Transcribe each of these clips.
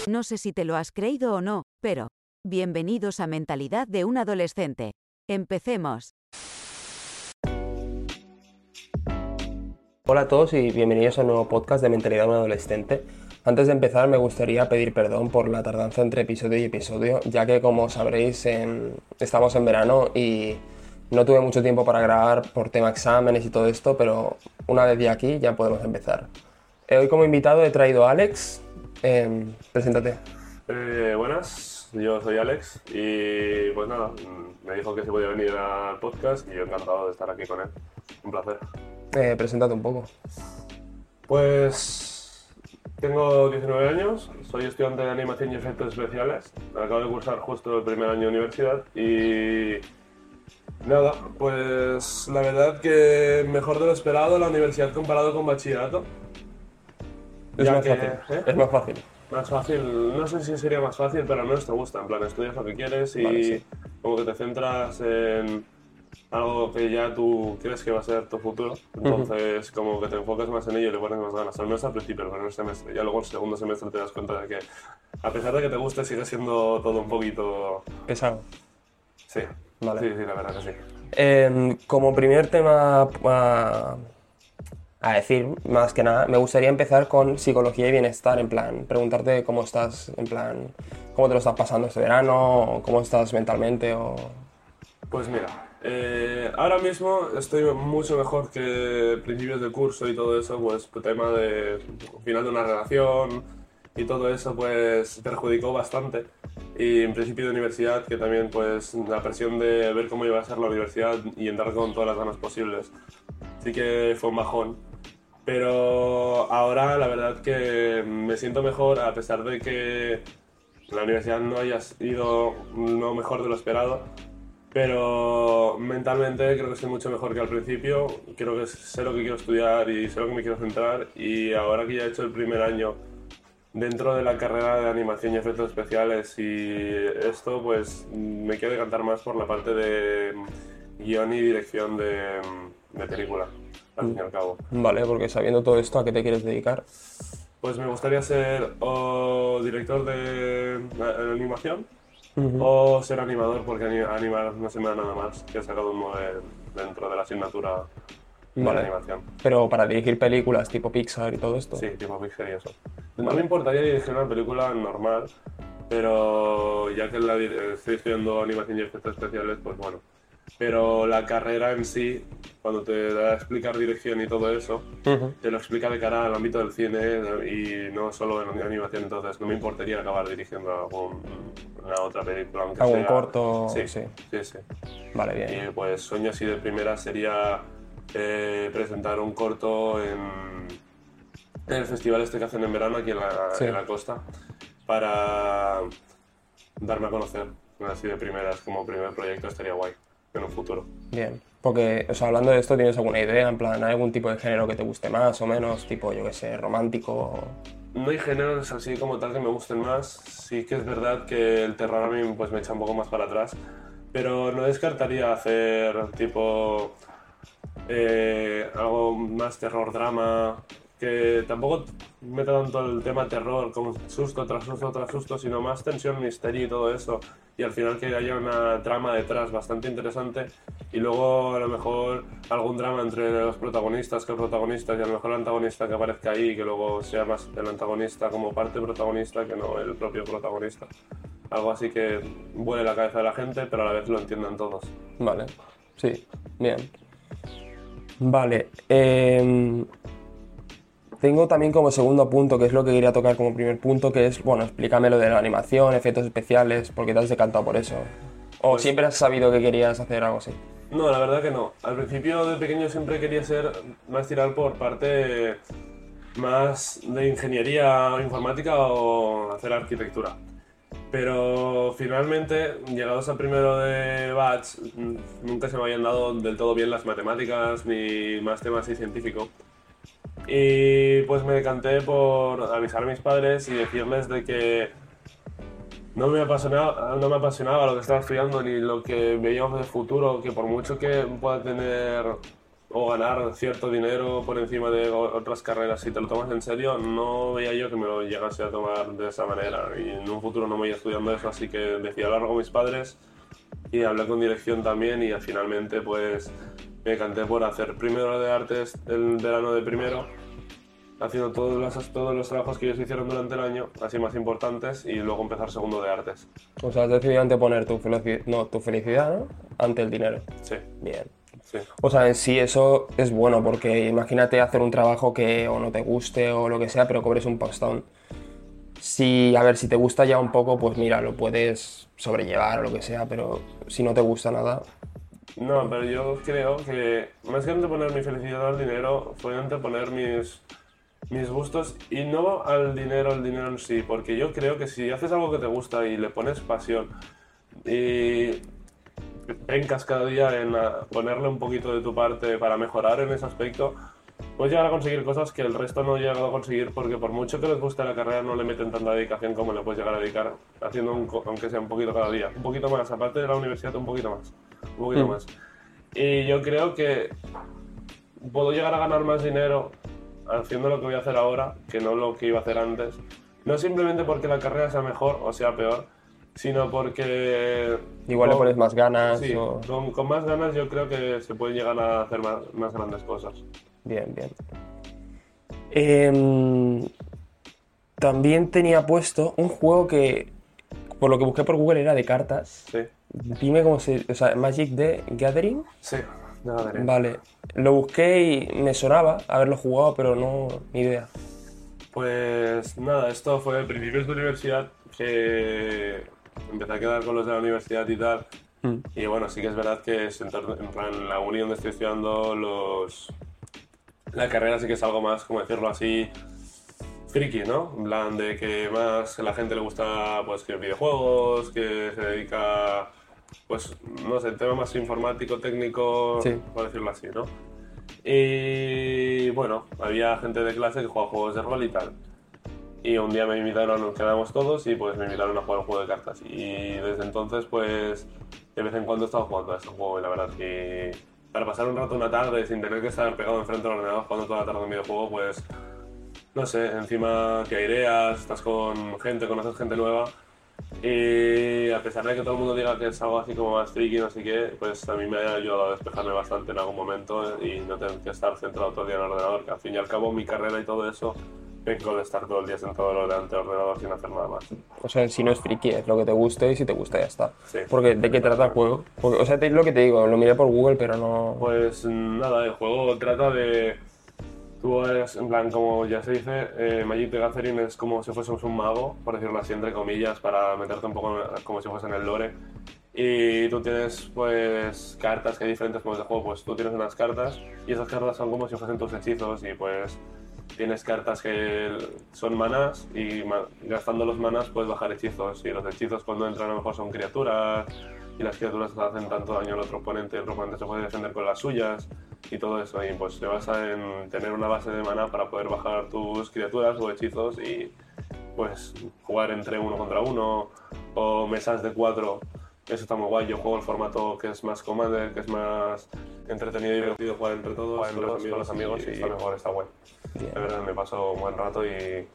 No sé si te lo has creído o no, pero bienvenidos a Mentalidad de un Adolescente. Empecemos. Hola a todos y bienvenidos a un nuevo podcast de Mentalidad de un Adolescente. Antes de empezar me gustaría pedir perdón por la tardanza entre episodio y episodio, ya que como sabréis estamos en verano y no tuve mucho tiempo para grabar por tema exámenes y todo esto, pero una vez ya aquí ya podemos empezar. Hoy como invitado he traído a Alex. Preséntate. Buenas, yo soy Alex y pues nada, me dijo que se podía venir al podcast y yo encantado de estar aquí con él. Un placer. Preséntate un poco. Pues tengo 19 años, soy estudiante de animación y efectos especiales. Acabo de cursar justo el primer año de universidad y nada, pues la verdad que mejor de lo esperado la universidad comparado con bachillerato. Es Ya más que, fácil. Es más fácil. Más fácil, no sé si sería más fácil, pero al menos te gusta. En plan, estudias lo que quieres y Vale, sí. como que te centras en algo que ya tú crees que va a ser tu futuro. Entonces, como que te enfocas más en ello y le pones más ganas. Al menos al principio, el primer semestre. Ya luego el segundo semestre te das cuenta de que, a pesar de que te guste, sigue siendo todo un poquito... Pesado. Sí, Vale. sí, la verdad que sí. Como primer tema a decir, más que nada, me gustaría empezar con psicología y bienestar, en plan, preguntarte cómo estás, en plan, cómo te lo estás pasando este verano, o cómo estás mentalmente, o... Pues mira, ahora mismo estoy mucho mejor que principios de curso y todo eso, pues el tema de final de una relación y todo eso pues perjudicó bastante. Y en principio de universidad, que también pues la presión de ver cómo iba a ser la universidad y entrar con todas las ganas posibles, sí que fue un bajón. Pero ahora la verdad que me siento mejor a pesar de que la universidad no haya ido lo mejor de lo esperado. Pero mentalmente creo que estoy mucho mejor que al principio, creo que sé lo que quiero estudiar y sé lo que me quiero centrar y ahora que ya he hecho el primer año dentro de la carrera de animación y efectos especiales y esto pues me quiero decantar más por la parte de guión y dirección de película, al fin y al cabo. Vale, porque sabiendo todo esto, ¿a qué te quieres dedicar? Pues me gustaría ser o director de animación o ser animador, porque animar no se me da nada más que sacar un modelo dentro de la asignatura de Vale. animación. Pero para dirigir películas tipo Pixar y todo esto. Sí, tipo Pixar y eso. No me importaría dirigir una película normal, pero ya que estoy estudiando animación y efectos especiales, pues bueno. Pero la carrera en sí, cuando te da a explicar dirección y todo eso, te lo explica de cara al ámbito del cine y no solo en animación, entonces no me importaría acabar dirigiendo alguna otra película, aunque ¿Algún sea... corto? Sí, Sí. sí. Vale, bien. Y pues sueño así de primera sería presentar un corto en el festival este que hacen en verano aquí Sí. en la costa para darme a conocer. Así de primeras, como primer proyecto estaría guay en un futuro. Bien. Porque, o sea, hablando de esto, ¿tienes alguna idea? En plan, ¿hay algún tipo de género que te guste más o menos? Tipo, yo qué sé, romántico. No hay géneros así como tal que me gusten más. Sí que es verdad que el terror a mí pues, me echa un poco más para atrás. Pero no descartaría hacer tipo algo más terror drama, que tampoco meta tanto el tema terror como susto tras susto tras susto, sino más tensión, misterio y todo eso. Y al final que haya una trama detrás bastante interesante y luego a lo mejor algún drama entre los protagonistas que el protagonista y a lo mejor el antagonista que aparezca ahí y que luego sea más el antagonista como parte protagonista que no el propio protagonista. Algo así que vuele la cabeza de la gente pero a la vez lo entiendan todos. Vale. Sí, bien. Vale. Tengo también como segundo punto, que es lo que quería tocar como primer punto, que es, bueno, explícame lo de la animación, efectos especiales, porque te has decantado por eso. ¿O Pues- siempre has sabido que querías hacer algo así? No, la verdad que no. Al principio de pequeño siempre quería ser más tirar por parte más de ingeniería informática o hacer arquitectura. Pero finalmente, llegados a primero de batch, nunca se me habían dado del todo bien las matemáticas ni más temas así científicos. Y pues me decanté por avisar a mis padres y decirles de que no me apasionaba lo que estaba estudiando ni lo que veíamos de futuro, que por mucho que pueda tener o ganar cierto dinero por encima de otras carreras, si te lo tomas en serio, no veía yo que me lo llegase a tomar de esa manera. Y en un futuro no me voy estudiando eso, así que decidí hablarlo con mis padres y hablé con dirección también y finalmente pues me decanté por hacer primero de artes el verano de primero, haciendo todos los trabajos que ellos hicieron durante el año, así más importantes, y luego empezar segundo de artes. O sea, has decidido anteponer tu felicidad, ¿no? Ante el dinero. Sí. Bien. Sí. O sea, en sí eso es bueno, porque imagínate hacer un trabajo que o no te guste o lo que sea, pero cobres un pastón. Si, a ver, si te gusta ya un poco, pues mira, lo puedes sobrellevar o lo que sea, pero si no te gusta nada... No, pero yo creo que más que anteponer mi felicidad al dinero, fue anteponer mis gustos y no al dinero en sí, porque yo creo que si haces algo que te gusta y le pones pasión y pencas cada día en ponerle un poquito de tu parte para mejorar en ese aspecto, puedes llegar a conseguir cosas que el resto no ha llegado a conseguir, porque por mucho que les guste la carrera no le meten tanta dedicación como le puedes llegar a dedicar haciendo aunque sea un poquito cada día, un poquito más, aparte de la universidad un poquito más. Y yo creo que puedo llegar a ganar más dinero haciendo lo que voy a hacer ahora que no lo que iba a hacer antes. No simplemente porque la carrera sea mejor o sea peor, sino porque... Igual le pones más ganas Sí, o... con más ganas yo creo que se pueden llegar a hacer más grandes cosas. Bien, bien. También tenía puesto un juego que, por lo que busqué por Google, era de cartas. Sí. Dime cómo se... O sea, Magic the Gathering. Sí, nada de Vale. Lo busqué y me sonaba haberlo jugado, pero no... ni idea. Pues nada, esto fue a principios de universidad que empecé a quedar con los de la universidad y tal. Y bueno, sí que es verdad que en plan, en la uni donde estoy estudiando la carrera sí que es algo más, como decirlo así, friki, ¿no? En plan de que más a la gente le gusta pues que videojuegos, que se dedica, pues no sé, el tema más informático, técnico, Sí. por decirlo así, ¿no? Y bueno, había gente de clase que jugaba juegos de rol y tal. Y un día me invitaron, nos quedamos todos y pues me invitaron a jugar un juego de cartas. Y desde entonces pues de vez en cuando he estado jugando a este juego y la verdad que para pasar un rato una tarde sin tener que estar pegado enfrente del ordenador jugando toda la tarde un videojuego, pues no sé, encima te aireas, estás con gente, conoces gente nueva. Y a pesar de que todo el mundo diga que es algo así como más friki, no sé qué, pues a mí me ha ayudado a despejarme bastante en algún momento y no tener que estar centrado todo el día en el ordenador, que al fin y al cabo mi carrera y todo eso vengo de estar todo el día sentado delante del ordenador sin hacer nada más. O sea, en sí no es friki, es lo que te guste y si te gusta ya está. Sí. Porque, ¿de qué trata el juego? Porque, o sea, lo que te digo, lo miré por Google, pero no... Pues nada, el juego trata de... Tú eres, en plan, como ya se dice, Magic the Gathering es como si fuésemos un mago, por decirlo así, entre comillas, para meterte un poco como si fuese en el lore. Y tú tienes, pues, cartas que hay diferentes modos de juego. Pues tú tienes unas cartas y esas cartas son como si fuesen tus hechizos y, pues, tienes cartas que son manás y gastando los manás puedes bajar hechizos. Y los hechizos cuando entran a lo mejor son criaturas y las criaturas hacen tanto daño al otro oponente, el otro oponente se puede defender con las suyas y todo eso. Y pues se basa en tener una base de maná para poder bajar tus criaturas o hechizos y pues jugar entre uno contra uno o mesas de 4. Eso está muy guay. Yo juego el formato que es más Commander, que es más entretenido y divertido jugar entre todos, con los amigos y está mejor, está guay. Bien. La verdad me paso un buen rato y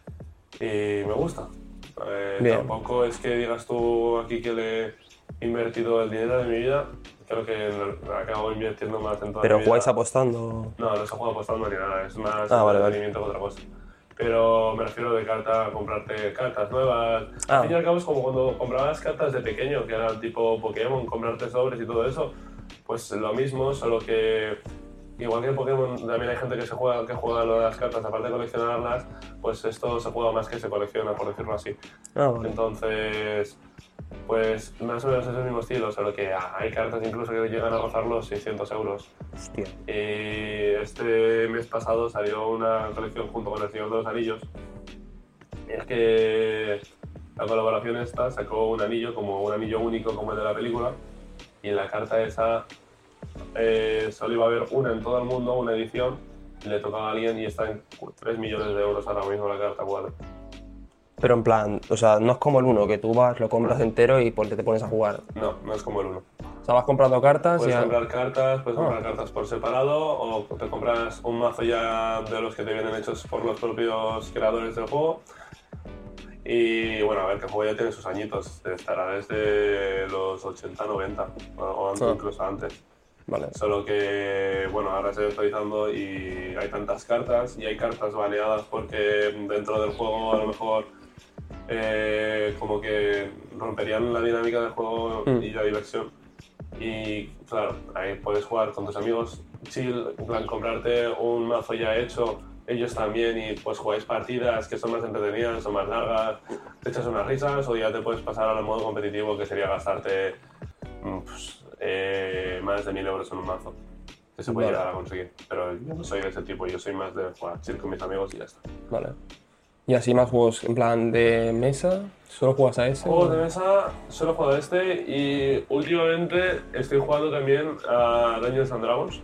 me gusta. Bien. Tampoco es que digas tú aquí que le he invertido el dinero de mi vida. Creo que lo acabo invirtiendo más en toda Pero mi vida. jugáis apostando... No, no se juega apostando ni nada, es más vale. entretenimiento que otra cosa. Pero me refiero de carta, comprarte cartas nuevas. Ah. Al fin y al cabo es como cuando comprabas cartas de pequeño, que era tipo Pokémon, comprarte sobres y todo eso. Pues lo mismo, solo que igual que en Pokémon también hay gente que juega lo de las cartas, aparte de coleccionarlas, pues esto se juega más que se colecciona, por decirlo así. Vale. Entonces, pues más o menos es el mismo estilo, solo que hay cartas incluso que llegan a rozar los 600 euros. Hostia. Y este mes pasado salió una colección junto con El Señor de los Anillos. Y es que la colaboración esta sacó un anillo, como un anillo único como el de la película, y la carta esa solo iba a haber una en todo el mundo, una edición, y le tocaba a alguien y está en 3 millones de euros ahora mismo la carta cuadro. Pero en plan, o sea, no es como el uno, que tú vas, lo compras entero y pues te pones a jugar. No, no es como el uno. O sea, vas comprando cartas Puedes y... comprar cartas por separado o te compras un mazo ya de los que te vienen hechos por los propios creadores del juego. Y bueno, a ver, que el juego ya tiene sus añitos, estará desde los 80, 90 o incluso antes. Vale. Solo que, bueno, ahora se está actualizando y hay tantas cartas y hay cartas baneadas porque dentro del juego a lo mejor como que romperían la dinámica del juego y la diversión. Y claro, ahí puedes jugar con tus amigos chill, en plan comprarte un mazo ya hecho, ellos también, y pues jugáis partidas que son más entretenidas, son más largas, te echas unas risas, o ya te puedes pasar al modo competitivo, que sería gastarte más de 1000 euros en un mazo, que se puede llegar a conseguir. Pero yo no soy de ese tipo, yo soy más de jugar chill con mis amigos y ya está. Vale. ¿Y así más juegos en plan de mesa? ¿Solo juegas a ese? Juegos de mesa, solo he jugado a este y últimamente estoy jugando también a Dungeons and Dragons.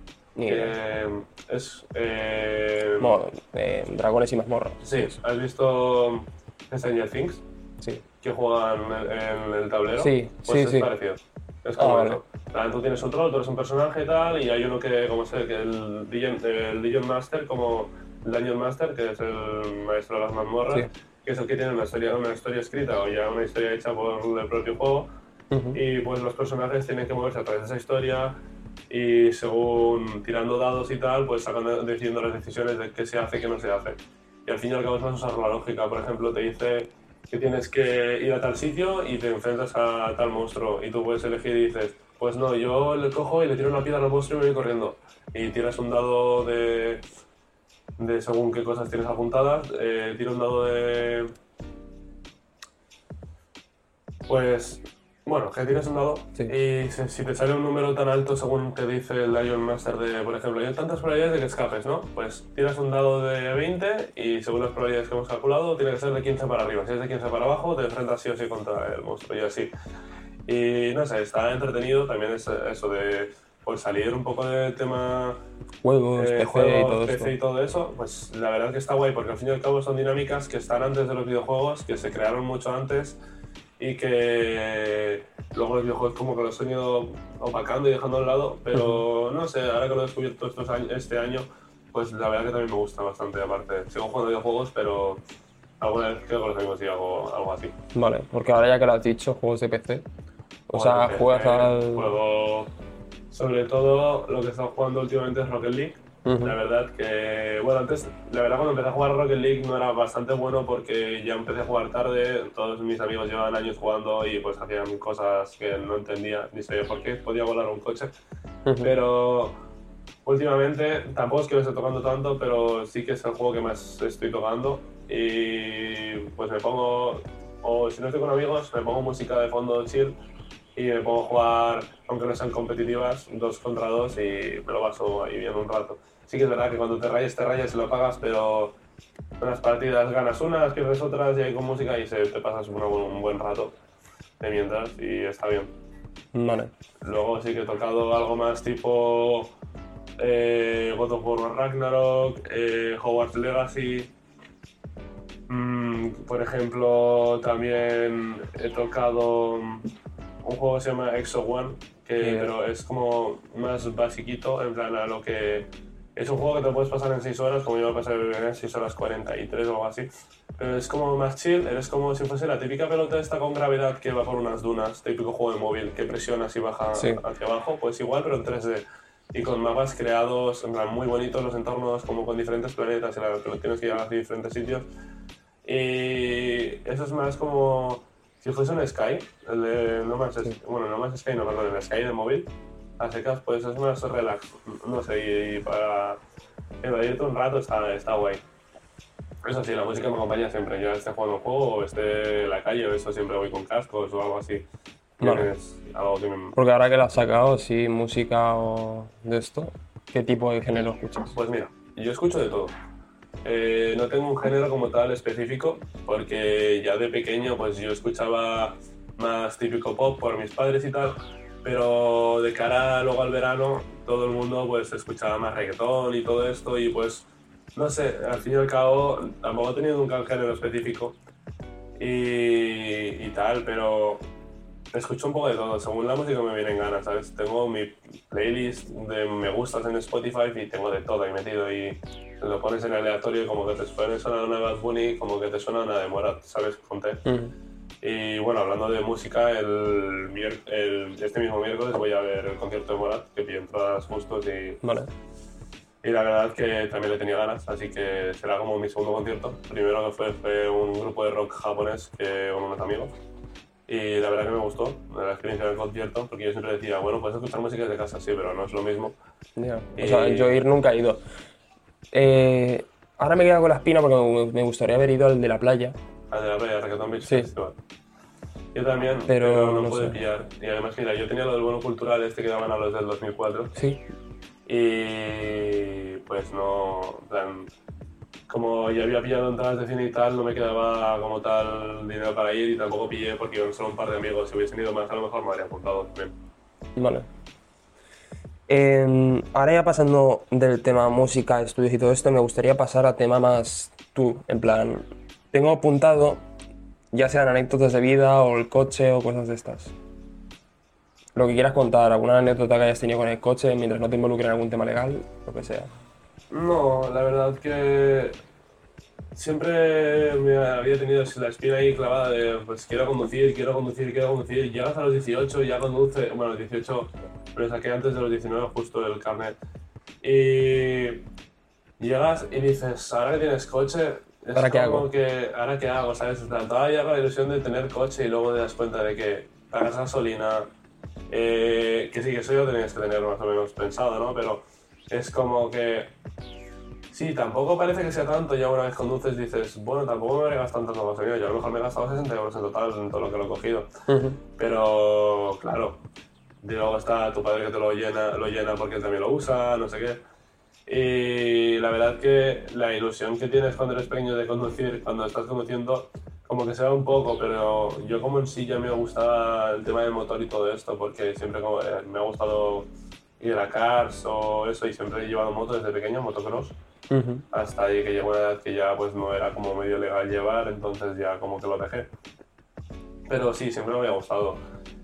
Es... dragones y mazmorras. Sí, ¿has visto Stranger Things? Sí. Que juegan en el tablero. Sí, pues sí. Es parecido. Es como vale. eso. Tú tienes un troll, tú eres un personaje y tal, y hay uno que, como sé, que el Dungeon Master, como el Dungeon Master, que es el maestro de las mazmorras, que es el que tiene una historia escrita o ya una historia hecha por el propio juego, y pues los personajes tienen que moverse a través de esa historia y según tirando dados y tal, pues decidiendo las decisiones de qué se hace y qué no se hace. Y al fin y al cabo es más usar la lógica. Por ejemplo, te dice que tienes que ir a tal sitio y te enfrentas a tal monstruo y tú puedes elegir y dices, pues no, yo le cojo y le tiro una piedra al monstruo y me voy corriendo. Y tiras un dado de según qué cosas tienes apuntadas, tira un dado de... Pues... Bueno, que tienes un dado y si te sale un número tan alto según te dice el Dungeon Master de, por ejemplo, hay tantas probabilidades de que escapes, ¿no? Pues tiras un dado de 20 y según las probabilidades que hemos calculado tiene que ser de 15 para arriba. Si es de 15 para abajo te enfrentas sí o sí contra el monstruo y así. Y no sé, está entretenido, también es eso de pues salir un poco del tema juegos, PC y todo eso, pues la verdad que está guay porque al fin y al cabo son dinámicas que están antes de los videojuegos, que se crearon mucho antes y que luego los videojuegos como que los han ido opacando y dejando a un lado, pero no sé, ahora que lo he descubierto este año, pues la verdad que también me gusta bastante. Aparte, sigo jugando videojuegos, pero alguna vez creo que con los amigos sí hago algo así. Vale, porque ahora ya que lo has dicho, juegos de PC, o sea, juegas al... Juego, sobre todo lo que he estado jugando últimamente es Rocket League. La verdad que, bueno, antes, la verdad cuando empecé a jugar Rocket League no era bastante bueno porque ya empecé a jugar tarde, todos mis amigos llevaban años jugando y pues hacían cosas que no entendía, ni sabía por qué, podía volar un coche, pero últimamente tampoco es que lo esté tocando tanto, pero sí que es el juego que más estoy tocando y pues me pongo, o si no estoy con amigos, me pongo música de fondo chill y me pongo a jugar, aunque no sean competitivas, 2 contra 2 y me lo paso ahí bien un rato. Sí que es verdad que cuando te rayas y lo pagas, pero en las partidas ganas unas, pierdes otras y ahí con música y te pasas un buen rato de mientras y está bien. Vale. Luego sí que he tocado algo más tipo God of War Ragnarok, Hogwarts Legacy. Por ejemplo, también he tocado un juego que se llama Exo One, pero es como más basiquito, en plan a lo que... Es un juego que te puedes pasar en 6 horas, como yo me pasé en 6 horas 43 o algo así. Pero es como más chill, eres como si fuese la típica pelota esta con gravedad que va por unas dunas, típico juego de móvil, que presionas y baja hacia abajo, pues igual, pero en 3D. Y con mapas creados, en plan muy bonitos los entornos, como con diferentes planetas, y te lo tienes que llevar a diferentes sitios. Y eso es más como si fuese un Sky, el de No Man's Sky, bueno, No Man's Sky no, perdón, el Sky de móvil. A secas, pues es más relax, no sé, y para evadirte un rato está guay. Eso sí, la música me acompaña siempre, yo esté jugando un juego o esté en la calle, o eso siempre voy con cascos o algo así. Vale. Algo que me... Porque ahora que lo has sacado, sí, música o de esto, ¿qué tipo de género escuchas? Pues mira, yo escucho de todo. No tengo un género como tal específico, porque ya de pequeño pues yo escuchaba más típico pop por mis padres y tal, pero de cara luego al verano todo el mundo pues escuchaba más reggaetón y todo esto y pues no sé, al fin y al cabo tampoco he tenido nunca un género específico, y tal, pero escucho un poco de todo, según la música me vienen ganas, ¿sabes? Tengo mi playlist de me gustas en Spotify y tengo de todo ahí metido y lo pones en aleatorio y como que te suena una Bad Bunny, como que te suena una de Morat, ¿sabes? Conté. Y bueno, hablando de música, este mismo miércoles voy a ver el concierto de Morat, que pillé entradas justos Vale. y la verdad que también le tenía ganas, así que será como mi segundo concierto. Primero que fue un grupo de rock japonés con unos amigos. Y la verdad que me gustó la experiencia del concierto, porque yo siempre decía, bueno, puedes escuchar música desde casa, sí, pero no es lo mismo. Yeah. O sea, yo ir nunca he ido. Ahora me quedo con la espina porque me gustaría haber ido al de la playa. Al de la playa, Reggaeton Beach Sí. Festival. Yo también, Pero no no pude sé. pillar. Y además, mira, yo tenía lo del bono cultural que daban a los del 2004. Sí. Y pues no, en plan, como ya había pillado entradas de cine y tal, no me quedaba como tal dinero para ir y tampoco pillé porque iban solo un par de amigos. Si hubiesen ido más, a lo mejor me habría apuntado también. Vale. Ahora ya pasando del tema música, estudios y todo esto, me gustaría pasar a tema más tú, en plan, tengo apuntado, ya sean anécdotas de vida o el coche o cosas de estas. Lo que quieras contar, alguna anécdota que hayas tenido con el coche, mientras no te involucre en algún tema legal, lo que sea. No, la verdad que siempre me había tenido la espina ahí clavada de pues quiero conducir, quiero conducir, quiero conducir. Llegas a los 18 y ya conduce, bueno, 18 me lo saqué antes de los 19 justo el carnet. Y llegas y dices, ahora que tienes coche, es ¿Ahora qué como hago? que, ¿ahora qué hago? ¿Sabes? Todavía con la ilusión de tener coche y luego te das cuenta de que pagas gasolina, que sí, que eso ya lo tenías que tener más o menos pensado, ¿no? Pero es como que sí, tampoco parece que sea tanto, ya una vez conduces dices, bueno, tampoco me voy a gastar tanto gasolina, yo a lo mejor me he gastado 60 euros en total en todo lo que lo he cogido. Pero, claro, y luego está tu padre que te lo llena porque él también lo usa, no sé qué. Y la verdad que la ilusión que tienes cuando eres pequeño de conducir, cuando estás conduciendo, como que se va un poco, pero yo como en sí ya me gustaba el tema del motor y todo esto, porque siempre me ha gustado ir a cars o eso, y siempre he llevado moto desde pequeño, motocross. Hasta ahí que llegó una edad que ya pues no era como medio legal llevar, entonces ya como que lo dejé. Pero sí, siempre me había gustado.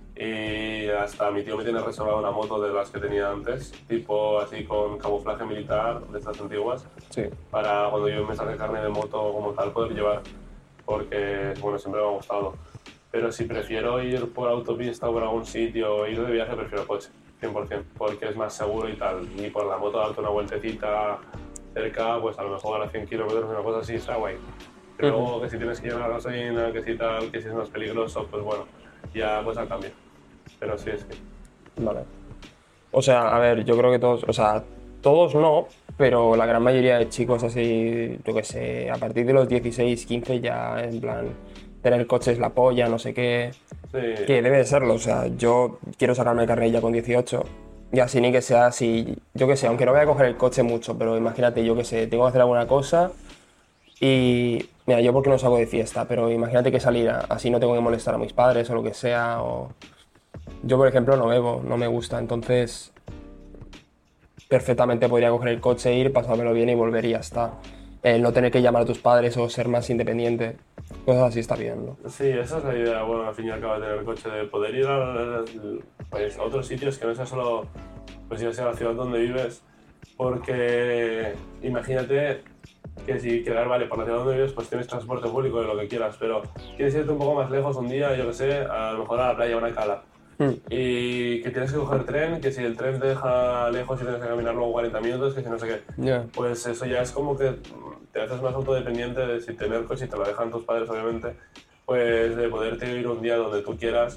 Y hasta mi tío me tiene reservado una moto de las que tenía antes, tipo así con camuflaje militar, de estas antiguas, Sí. para cuando yo me saque carne de moto como tal poder llevar, porque bueno, siempre me ha gustado. Pero si prefiero ir por autopista o por algún sitio o ir de viaje, prefiero coche, 100%, porque es más seguro y tal. Y por la moto darte una vueltecita cerca, pues a lo mejor a 100 kilómetros, una cosa así, está guay. Pero luego que si tienes que llevar gasolina, que si tal, que si es más peligroso, pues bueno, ya pues al cambio. Pero sí, es que... Vale. O sea, a ver, yo creo que todos, o sea, todos no, pero la gran mayoría de chicos así, yo qué sé, a partir de los 16, 15 ya, en plan, tener coche es la polla, no sé qué, Sí. que debe de serlo, o sea, yo quiero sacarme el carnet ya con 18, y así ni que sea así, yo qué sé, aunque no voy a coger el coche mucho, pero imagínate, yo qué sé, tengo que hacer alguna cosa y, mira, yo porque no salgo de fiesta, pero imagínate que salir así no tengo que molestar a mis padres o lo que sea, o... Yo, por ejemplo, no bebo, no me gusta, entonces perfectamente podría coger el coche, ir, pasármelo bien y volver y ya está. El no tener que llamar a tus padres o ser más independiente, cosas así está bien, ¿no? Sí, esa es la idea. Bueno, al fin y al cabo de tener el coche, de poder ir pues, a otros sitios que no sea solo, pues ya sea la ciudad donde vives, porque imagínate que si quedar, vale, por la ciudad donde vives, pues tienes transporte público de lo que quieras, pero quieres irte un poco más lejos un día, yo que sé, a lo mejor a la playa, a una cala. Y que tienes que coger tren, que si el tren te deja lejos y tienes que caminar luego 40 minutos, que si no sé qué. Yeah. Pues eso ya es como que te haces más autodependiente de si tener coche y te lo dejan tus padres, obviamente, pues de poderte ir un día donde tú quieras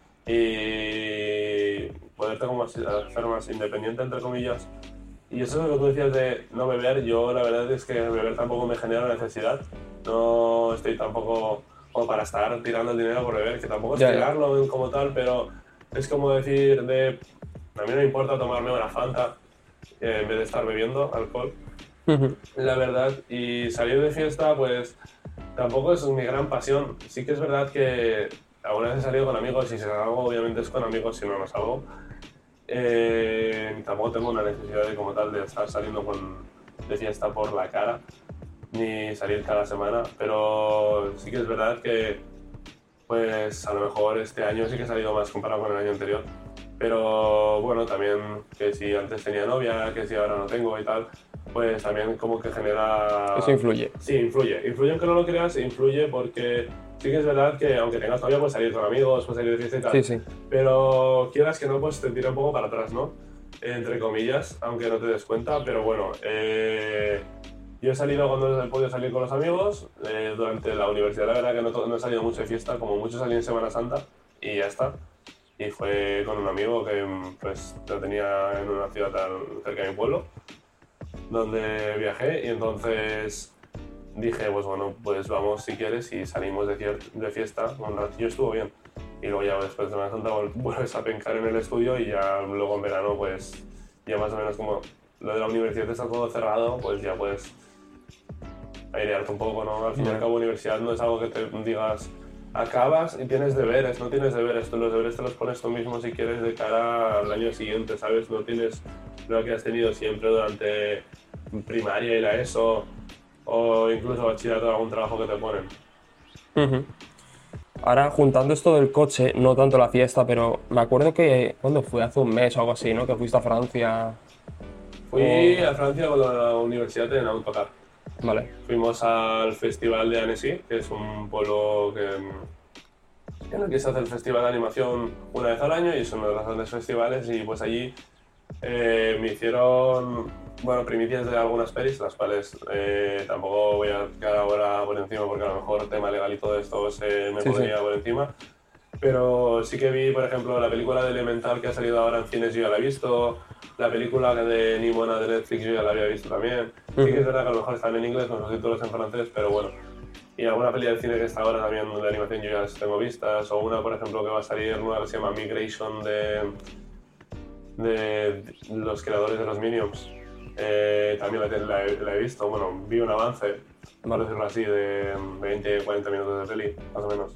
y poderte como hacer más independiente, entre comillas. Y eso es lo que tú decías de no beber. Yo la verdad es que beber tampoco me genera necesidad. No estoy tampoco como para estar tirando el dinero por beber, que tampoco es Ya, ya. tirarlo como tal, pero es como decir de a mí no me importa tomarme una Fanta en vez de estar bebiendo alcohol. La verdad, y salir de fiesta, pues tampoco es mi gran pasión. Sí que es verdad que alguna vez he salido con amigos y si salgo, obviamente es con amigos, si no, no salgo. Tampoco tengo una necesidad de, como tal, de estar saliendo de fiesta por la cara, ni salir cada semana, pero sí que es verdad que pues a lo mejor este año sí que he salido más comparado con el año anterior. Pero bueno, también que si antes tenía novia, que si ahora no tengo y tal, pues también como que genera... Eso influye. Sí, influye. Influye aunque no lo creas, influye porque sí que es verdad que aunque tengas novia, puedes salir con amigos, puedes salir de fiesta y tal. Sí, sí. Pero quieras que no, pues te tira un poco para atrás, ¿no? Entre comillas, aunque no te des cuenta, pero bueno. Yo he salido cuando he podido salir con los amigos. Durante la universidad, la verdad que no he salido mucho de fiesta, como mucho salí en Semana Santa y ya está. Y fue con un amigo que pues lo tenía en una ciudad cerca de mi pueblo, donde viajé, y entonces dije, pues bueno, pues vamos si quieres y salimos de fiesta. Un ratillo estuvo bien. Y luego ya después de Semana Santa vuelves a pencar en el estudio y ya luego en verano pues ya más o menos como lo de la universidad está todo cerrado, pues ya puedes airearte un poco, ¿no? Al fin y al cabo universidad no es algo que te digas acabas y tienes deberes, no tienes deberes, los deberes te los pones tú mismo si quieres de cara al año siguiente, ¿sabes? No tienes lo que has tenido siempre durante primaria y la ESO o incluso bachillerato, algún trabajo que te ponen. Uh-huh. Ahora, juntando esto del coche, no tanto la fiesta, pero me acuerdo que cuando fue hace un mes o algo así, ¿no? Que fuiste a Francia. Fui a Francia con la universidad en autocar. Vale. Fuimos al festival de Annecy, que es un pueblo en el que se hace el festival de animación una vez al año y es uno de los grandes festivales, y pues allí me hicieron, bueno, primicias de algunas pelis, las cuales tampoco voy a quedar ahora por encima porque a lo mejor tema legal y todo esto me podría por encima. Pero sí que vi, por ejemplo, la película de Elemental que ha salido ahora en cines, yo ya la he visto. La película de Nimona de Netflix yo ya la había visto también. Sí que es verdad que a lo mejor están en inglés con los títulos en francés, pero bueno. Y alguna peli de cine que está ahora también de animación yo ya las tengo vistas. O una, por ejemplo, que va a salir nueva que se llama Migration de los creadores de los Minions. También la he visto. Bueno, vi un avance, por decirlo así, de 20-40 minutos de peli, más o menos.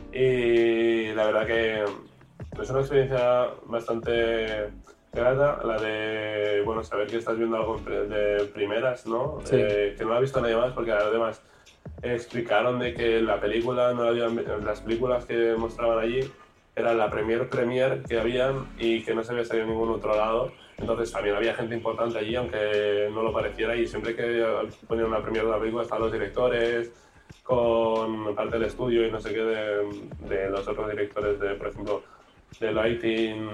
Y la verdad que es una experiencia bastante grata, la de, bueno, saber que estás viendo algo de primeras, ¿no? Sí. Que no lo ha visto nadie más, porque además explicaron de que la película, las películas que mostraban allí era la premier que habían y que no se había salido en ningún otro lado. Entonces también había gente importante allí, aunque no lo pareciera, y siempre que ponían una premier de la película estaban los directores, con parte del estudio y no sé qué de los otros directores, de, por ejemplo, de lighting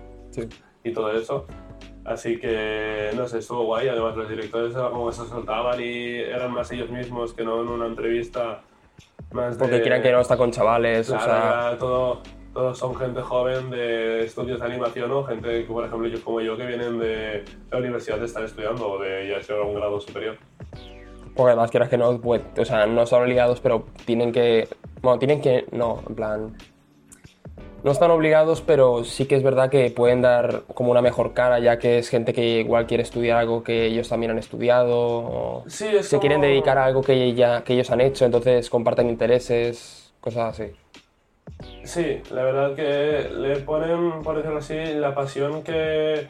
y todo eso. Así que, no sé, estuvo guay. Además, los directores como que se soltaban y eran más ellos mismos que no en una entrevista más porque quieran que no está con chavales, claro, o sea... todos son gente joven de estudios de animación, o gente que, por ejemplo, ellos como yo, que vienen de la universidad de estar estudiando o de ya ser un grado superior. Porque además quieras que no, pues, o sea, no son obligados, pero tienen que... Bueno, no, en plan... No están obligados, pero sí que es verdad que pueden dar como una mejor cara, ya que es gente que igual quiere estudiar algo que ellos también han estudiado, o Sí, se quieren dedicar a algo que ellos han hecho, entonces comparten intereses, cosas así. Sí, la verdad que le ponen, por decirlo así, la pasión que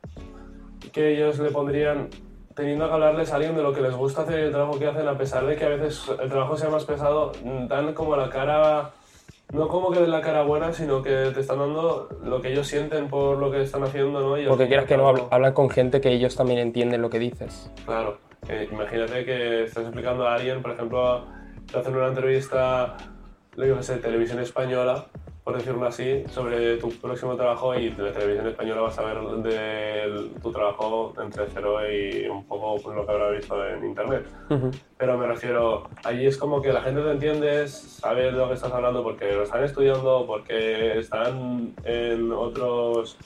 ellos le pondrían teniendo que hablarles a alguien de lo que les gusta hacer y el trabajo que hacen, a pesar de que a veces el trabajo sea más pesado, dan como la cara, no como que den la cara buena, sino que te están dando lo que ellos sienten por lo que están haciendo, ¿no? Y porque quieras que no, hablan con gente que ellos también entienden lo que dices. Claro, imagínate que estás explicando a alguien, por ejemplo, te hacen una entrevista, yo qué sé, Televisión Española, por decirlo así, sobre tu próximo trabajo, y de Televisión Española vas a ver de tu trabajo entre cero y un poco pues, lo que habrás visto en internet. Pero me refiero, allí es como que la gente te entiende, sabe de lo que estás hablando porque lo están estudiando, porque están en otros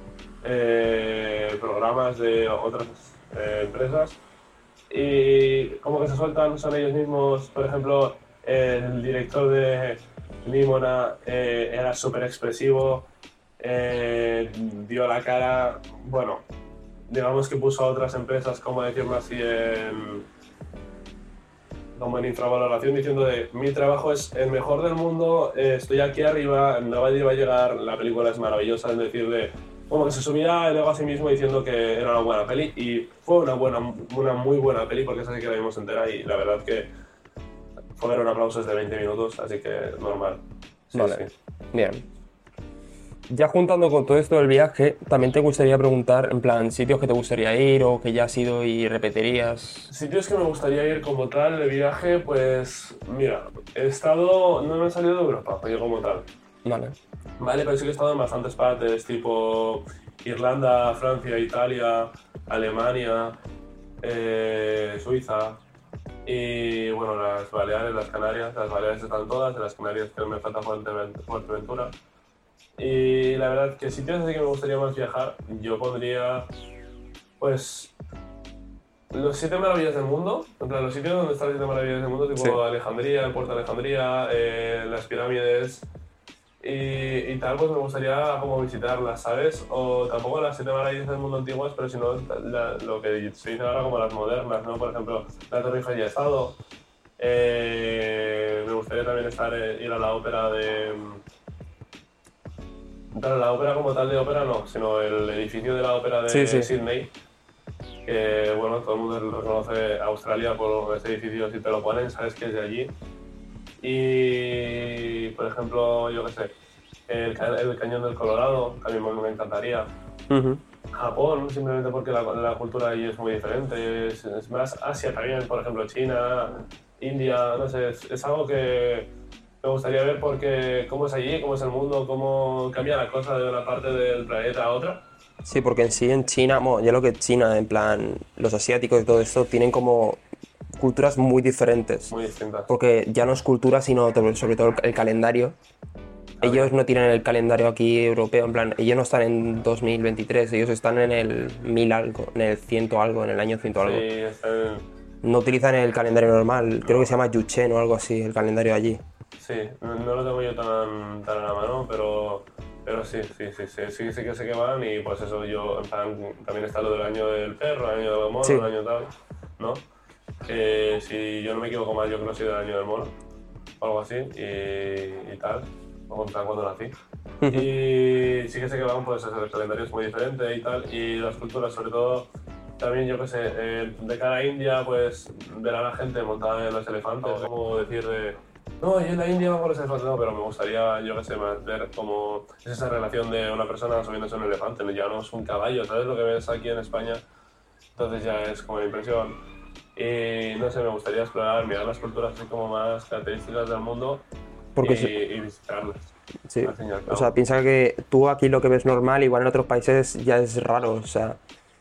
programas de otras empresas, y como que se sueltan, son ellos mismos. Por ejemplo, el director de Nimona era súper expresivo, dio la cara, bueno, digamos que puso a otras empresas, como decirlo así, como en infravaloración, diciendo de mi trabajo es el mejor del mundo, estoy aquí arriba, no va a llegar, la película es maravillosa, es decir, como que se subía el ego a sí mismo diciendo que era una buena peli, y fue una muy buena peli, porque esa sí que la vimos entera y la verdad que fueron aplausos de 20 minutos, así que normal. Vale, sí. bien. Ya juntando con todo esto del viaje, también te gustaría preguntar, en plan, sitios que te gustaría ir o que ya has ido y repetirías. Sitios que me gustaría ir como tal de viaje, pues mira, no me he salido de Europa, yo como tal. Vale. Vale, pero sí que he estado en bastantes partes, tipo Irlanda, Francia, Italia, Alemania, Suiza y bueno, las Baleares, las Canarias. Las Baleares están todas, en las Canarias que me falta Fuerteventura. Y la verdad que sitios así que me gustaría más viajar, yo pondría pues los 7 maravillas del mundo, en plan los sitios donde están las 7 maravillas del mundo, tipo Sí. Alejandría, el puerto de Alejandría, las pirámides y tal, pues me gustaría como visitarlas, ¿sabes? O tampoco las 7 maravillas del mundo antiguas, pero sino lo que se dice ahora como las modernas, ¿no? Por ejemplo, la Torre Eiffel ya he estado. Me gustaría también ir a la ópera Claro, la ópera como tal de ópera no, sino el edificio de la ópera de Sí, sí. Sydney, que bueno, todo el mundo reconoce Australia por ese edificio, si te lo ponen, sabes que es de allí. Y, por ejemplo, yo qué sé, el Cañón del Colorado, también me encantaría. Ujú. Japón, simplemente porque la cultura allí es muy diferente, es más Asia también, por ejemplo, China, India, no sé, es algo que me gustaría ver porque cómo es allí, cómo es el mundo, cómo cambia la cosa de una parte del planeta a otra. Sí, porque en sí en China, bueno, ya lo que China, en plan, los asiáticos y todo esto tienen como culturas muy diferentes. Muy distintas. Porque ya no es cultura, sino sobre todo el calendario. Ellos no tienen el calendario aquí europeo, en plan, ellos no están en 2023, ellos están en el 1000 algo, en el 100 algo, en el año 100 algo. Sí, están, No utilizan el calendario normal, creo que se llama Yuchen o algo así, el calendario allí. sí, no lo tengo yo tan a la mano, pero sí que sé que van y pues eso, yo en plan, también está lo del año del perro, el año del mono, Sí. el año tal, ¿no? Si yo no me equivoco mal, yo creo que sí del año del mono, o algo así, y tal, o en plan cuando nací. Y sí que sé que van, pues eso, el calendario es muy diferente y tal, y las culturas sobre todo, también yo qué sé, de cara a India, pues ver a la gente montada en los elefantes, como decir de... No, yo en la India hago los elefantes, no, pero me gustaría, yo qué sé, más ver cómo es esa relación de una persona subiéndose a un elefante, ya no es un caballo, ¿sabes lo que ves aquí en España? Entonces ya es como la impresión. Y no sé, me gustaría explorar, mirar las culturas así como más características del mundo Porque y visitarlas. sí. Al fin y al O cabo. sea, piensa que tú aquí lo que ves normal, igual en otros países ya es raro, o sea,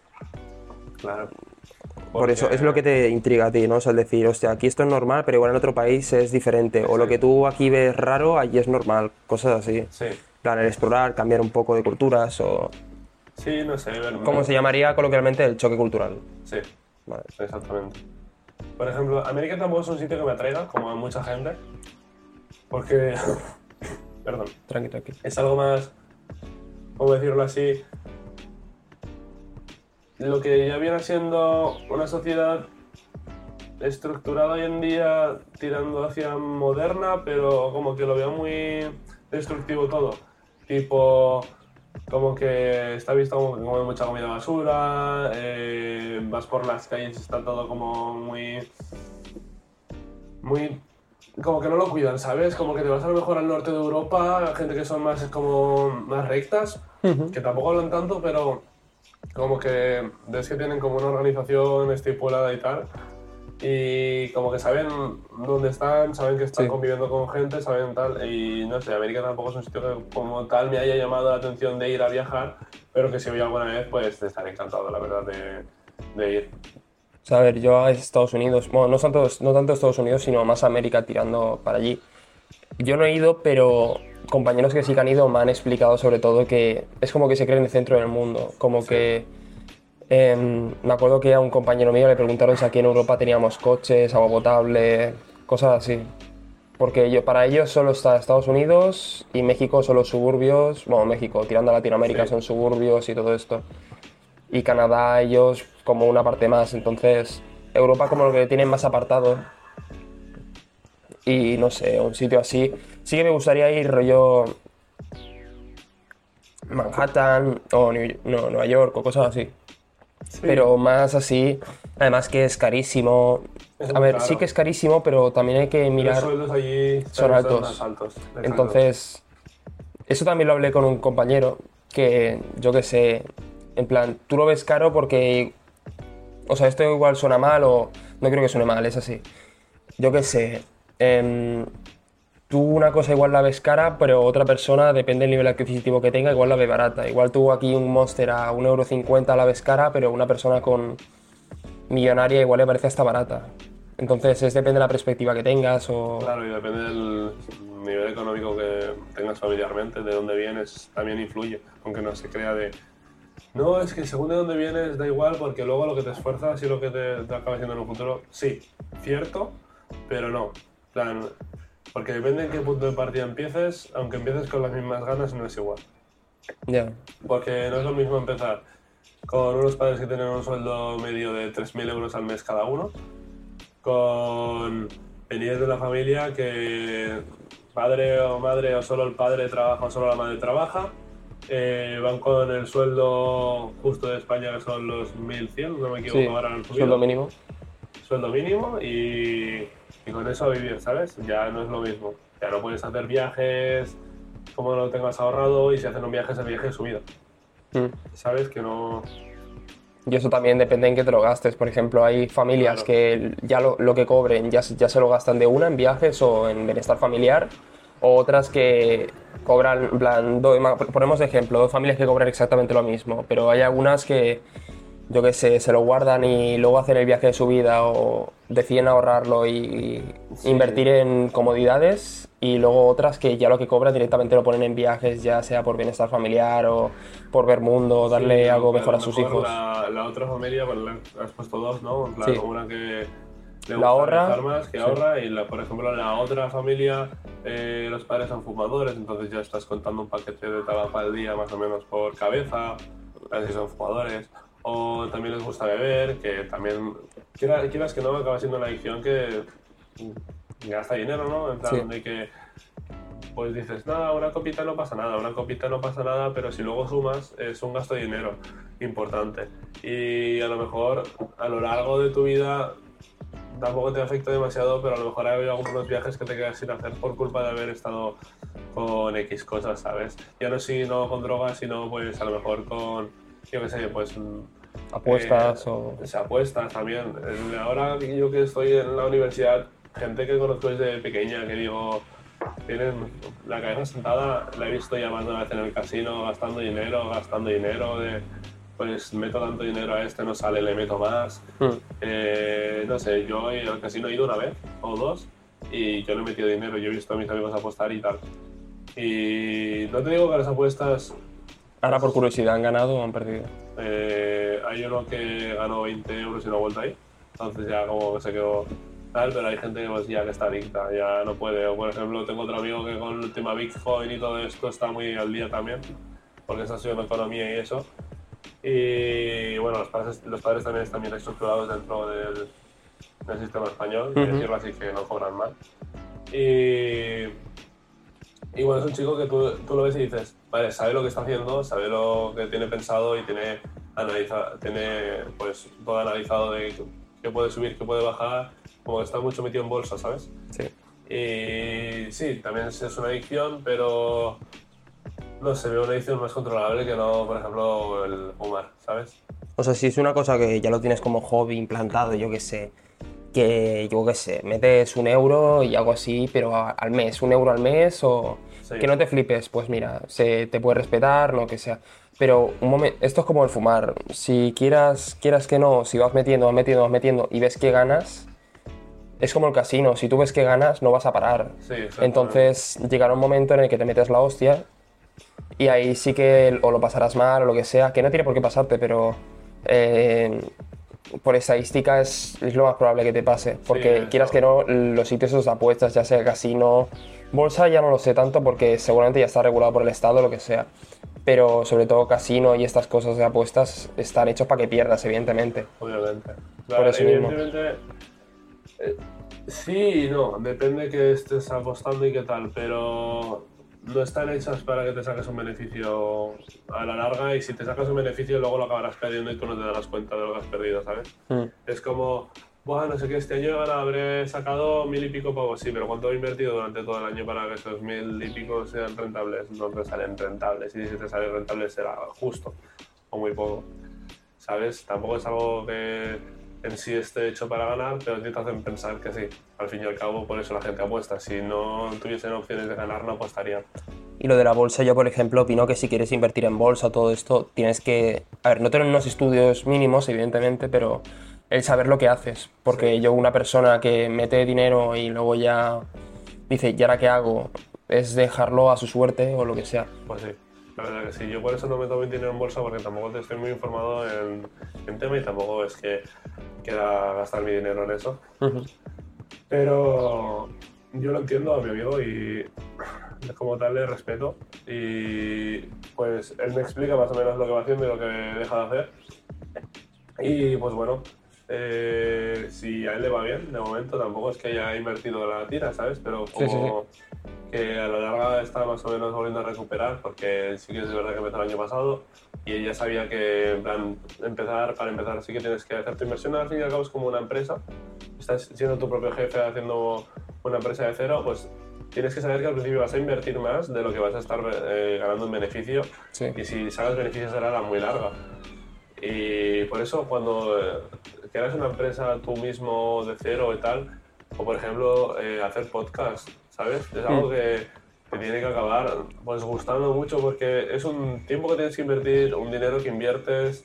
Claro. por eso es lo que te intriga a ti, ¿no? O sea, el decir, hostia, aquí esto es normal, pero igual en otro país es diferente, o lo Sí. que tú aquí ves raro, allí es normal, cosas así. Sí, En plan, el explorar, cambiar un poco de culturas, o sí, no sé. ¿cómo se llamaría coloquialmente el choque cultural? Sí, Vale. exactamente. Por ejemplo, América tampoco es un sitio que me atraiga, como a mucha gente, porque, perdón, Tranqui, tranqui. es algo más, ¿cómo decirlo así? Lo que ya viene siendo una sociedad estructurada hoy en día tirando hacia moderna, pero como que lo veo muy destructivo todo. Tipo, como que está visto como que come mucha comida basura, vas por las calles y está todo como muy, como que no lo cuidan, ¿sabes? Como que te vas a lo mejor al norte de Europa, gente que son más como más rectas, que tampoco hablan tanto, pero como que ves que tienen como una organización estipulada y tal, y como que saben dónde están, saben que están Sí. conviviendo con gente, saben tal, y no sé, América tampoco es un sitio que como tal me haya llamado la atención de ir a viajar, pero que si voy alguna vez, pues estaré encantado, la verdad, de ir. O sea, a ver, yo a Estados Unidos, bueno, no tanto Estados Unidos, sino más América tirando para allí. Yo no he ido, pero compañeros que sí que han ido me han explicado sobre todo que es como que se cree en el centro del mundo, como Sí. que me acuerdo que a un compañero mío le preguntaron si aquí en Europa teníamos coches, agua potable, cosas así. Porque para ellos solo está Estados Unidos y México son los suburbios, bueno, México tirando a Latinoamérica Sí. son suburbios y todo esto. Y Canadá ellos como una parte más, entonces Europa como lo que tienen más apartado. Y no sé, un sitio así. Sí que me gustaría ir rollo Manhattan o Nueva York o cosas así. pero más así, además que es carísimo. Es A muy ver, caro. sí que es carísimo, pero también hay que Los mirar, sueldos allí son también son altos. más altos. Exacto. Entonces, eso también lo hablé con un compañero, que yo qué sé, en plan, tú lo ves caro porque, o sea, esto igual suena mal o no creo que suene mal, es así. Yo qué sé, tú una cosa igual la ves cara, pero otra persona, depende del nivel adquisitivo que tenga, igual la ve barata. Igual tú aquí un Monster a 1,50 € la ves cara, pero una persona con millonaria igual le parece hasta barata. Entonces, depende de la perspectiva que tengas o... Claro, y depende del nivel económico que tengas familiarmente, de dónde vienes, también influye, aunque no se crea de... No, es que según de dónde vienes da igual, porque luego lo que te esfuerzas y lo que te acaba haciendo en un futuro, sí, cierto, pero no. En plan, porque depende en qué punto de partida empieces, aunque empieces con las mismas ganas, no es igual. Ya, Porque no es lo mismo empezar con unos padres que tienen un sueldo medio de 3.000 euros al mes cada uno, con venir de una familia que padre o madre o solo el padre trabaja o solo la madre trabaja, van con el sueldo justo de España que son los 1.100, no me equivoco, sí, ahora han subido, sueldo mínimo. sueldo mínimo y con eso a vivir, ¿sabes? Ya no es lo mismo, ya no puedes hacer viajes como lo tengas ahorrado y si hacen un viaje es el viaje subido, Mm. ¿sabes? Que no... Y eso también depende en qué te lo gastes. Por ejemplo, hay familias Claro. que ya lo que cobren ya, ya se lo gastan de una en viajes o en bienestar familiar, o otras que cobran, en plan, ponemos de ejemplo, dos familias que cobran exactamente lo mismo, pero hay algunas que, yo qué sé, se lo guardan y luego hacen el viaje de su vida o deciden ahorrarlo y Sí. invertir en comodidades, y luego otras que ya lo que cobran directamente lo ponen en viajes, ya sea por bienestar familiar o por ver mundo, o darle Sí, algo aunque mejor lo a sus mejor hijos. la otra familia, bueno, has puesto dos, ¿no? En plan, Sí, una que le la gusta ahorra, viajar más, que sí. ahorra, y por ejemplo la otra familia, los padres son fumadores, entonces ya estás contando un paquete de tabaco al día más o menos por cabeza, a ver si son fumadores. O también les gusta beber, que también, quieras que no, acaba siendo una adicción que gasta dinero, ¿no? En Sí. plan de que pues dices, nada, una copita no pasa nada, una copita no pasa nada, pero si luego sumas es un gasto de dinero importante. Y a lo mejor a lo largo de tu vida tampoco te afecta demasiado, pero a lo mejor hay algunos viajes que te quedas sin hacer por culpa de haber estado con X cosas, ¿sabes? Ya no si no con drogas, sino pues a lo mejor con, yo qué sé, pues... Apuestas o... se apuestas también. Ahora yo que estoy en la universidad, gente que conozco desde pequeña, que digo, tienen la cabeza sentada, la he visto ya más de una vez en el casino, gastando dinero, de, pues meto tanto dinero a este, no sale, le meto más. No sé, yo al casino he ido una vez o dos y yo no he metido dinero, yo he visto a mis amigos apostar y tal. Y no te digo que las apuestas... Ahora por curiosidad, ¿han ganado o han perdido? Hay uno que ganó 20 euros y no ha vuelto ahí, entonces ya como que se quedó tal, pero hay gente que, pues, ya que está adicta, ya no puede. O por ejemplo, tengo otro amigo que con el tema Bitcoin y todo esto está muy al día también, porque está estudiando economía y eso. Y bueno, los padres también están bien estructurados dentro del sistema español, por decirlo así, que no cobran mal. Y bueno, es un chico que tú lo ves y dices, vale, sabe lo que está haciendo, sabe lo que tiene pensado y tiene pues todo analizado de qué puede subir, qué puede bajar, como que está mucho metido en bolsa, ¿sabes? Sí. Y sí, también es una adicción, pero no sé, veo una adicción más controlable que no, por ejemplo, el fumar, ¿sabes? O sea, si es una cosa que ya lo tienes como hobby implantado, yo qué sé, metes 1 € y algo así, pero al mes, 1 € al mes, o Sí. que no te flipes, pues mira, se te puede respetar, lo que sea. Pero un momento, esto es como el fumar. Si quieras que no, si vas metiendo y ves que ganas, es como el casino. Si tú ves que ganas, no vas a parar. Sí, exactamente. Entonces llegará un momento en el que te metes la hostia y ahí sí que o lo pasarás mal o lo que sea, que no tiene por qué pasarte, pero por estadística es lo más probable que te pase. Porque eso. quieras que no, los sitios esos de apuestas, ya sea casino, bolsa ya no lo sé tanto porque seguramente ya está regulado por el Estado o lo que sea. Pero sobre todo casino y estas cosas de apuestas están hechos para que pierdas, evidentemente. Obviamente. Claro, Por eso mismo. evidentemente, sí y no, depende que estés apostando y qué tal, pero no están hechas para que te saques un beneficio a la larga, y si te sacas un beneficio luego lo acabarás perdiendo y tú no te darás cuenta de lo que has perdido, ¿sabes? Es como, bueno, no sé qué, este año habré sacado 1000 y pico pavos, sí, pero ¿cuánto he invertido durante todo el año para que esos 1000 y pico sean rentables? No te salen rentables, y si te salen rentables será justo o muy poco, ¿sabes? Tampoco es algo que en sí esté hecho para ganar, pero sí te hacen pensar que sí. Al fin y al cabo, por eso la gente apuesta. Si no tuviesen opciones de ganar, no apostarían. Y lo de la bolsa, yo por ejemplo opino que si quieres invertir en bolsa o todo esto, tienes que, a ver, no tener unos estudios mínimos, evidentemente, pero el saber lo que haces. Porque Sí. yo, una persona que mete dinero y luego ya dice, ¿y ahora qué hago? Es dejarlo a su suerte o lo que sea. Pues sí, la verdad que sí. Yo por eso no meto mi dinero en bolsa, porque tampoco estoy muy informado en tema, y tampoco es que quiera gastar mi dinero en eso. Pero yo lo entiendo a mi amigo y como tal le respeto, y pues él me explica más o menos lo que va haciendo y lo que deja de hacer, y pues bueno, si a él le va bien, de momento tampoco es que haya invertido la tira, ¿sabes? Pero como que a la larga está más o menos volviendo a recuperar, porque sí que es verdad que empezó el año pasado y ella sabía que, en plan, para empezar sí que tienes que hacer tu inversión. Al fin y al cabo es como una empresa, estás siendo tu propio jefe haciendo una empresa de cero, pues tienes que saber que al principio vas a invertir más de lo que vas a estar ganando en beneficio, Sí. y si sacas beneficios será la muy larga. Y por eso cuando creas una empresa tú mismo de cero y tal, o por ejemplo hacer podcast, ¿sabes? Es algo que te tiene que acabar pues gustando mucho, porque es un tiempo que tienes que invertir, un dinero que inviertes,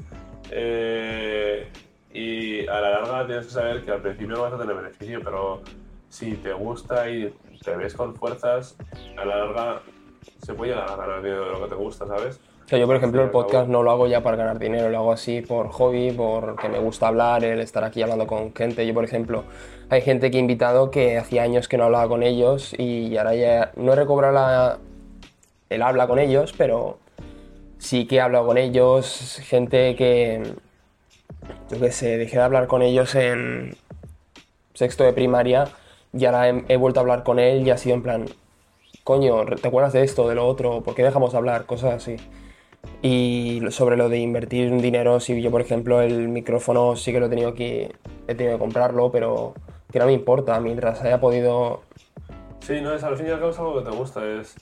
y a la larga tienes que saber que al principio no vas a tener beneficio, pero si te gusta y te ves con fuerzas, a la larga se puede llegar a ganar dinero de lo que te gusta, ¿sabes? O sea, yo, por Al fin ejemplo, y el al cabo. podcast no lo hago ya para ganar dinero, lo hago así por hobby, porque me gusta hablar, el estar aquí hablando con gente. Yo, por ejemplo, hay gente que he invitado que hacía años que no hablaba con ellos y ahora ya no he recobrado el habla con ellos, pero sí que he hablado con ellos, gente que, yo qué sé, dejé de hablar con ellos en sexto de primaria y ahora he vuelto a hablar con él y ha sido en plan, coño, ¿te acuerdas de esto, de lo otro? ¿Por qué dejamos de hablar? Cosas así. Y sobre lo de invertir un dinero, si yo, por ejemplo, el micrófono sí que lo he tenido que comprarlo, pero que no me importa, mientras haya podido... Sí, no, al fin y al cabo es algo que te gusta.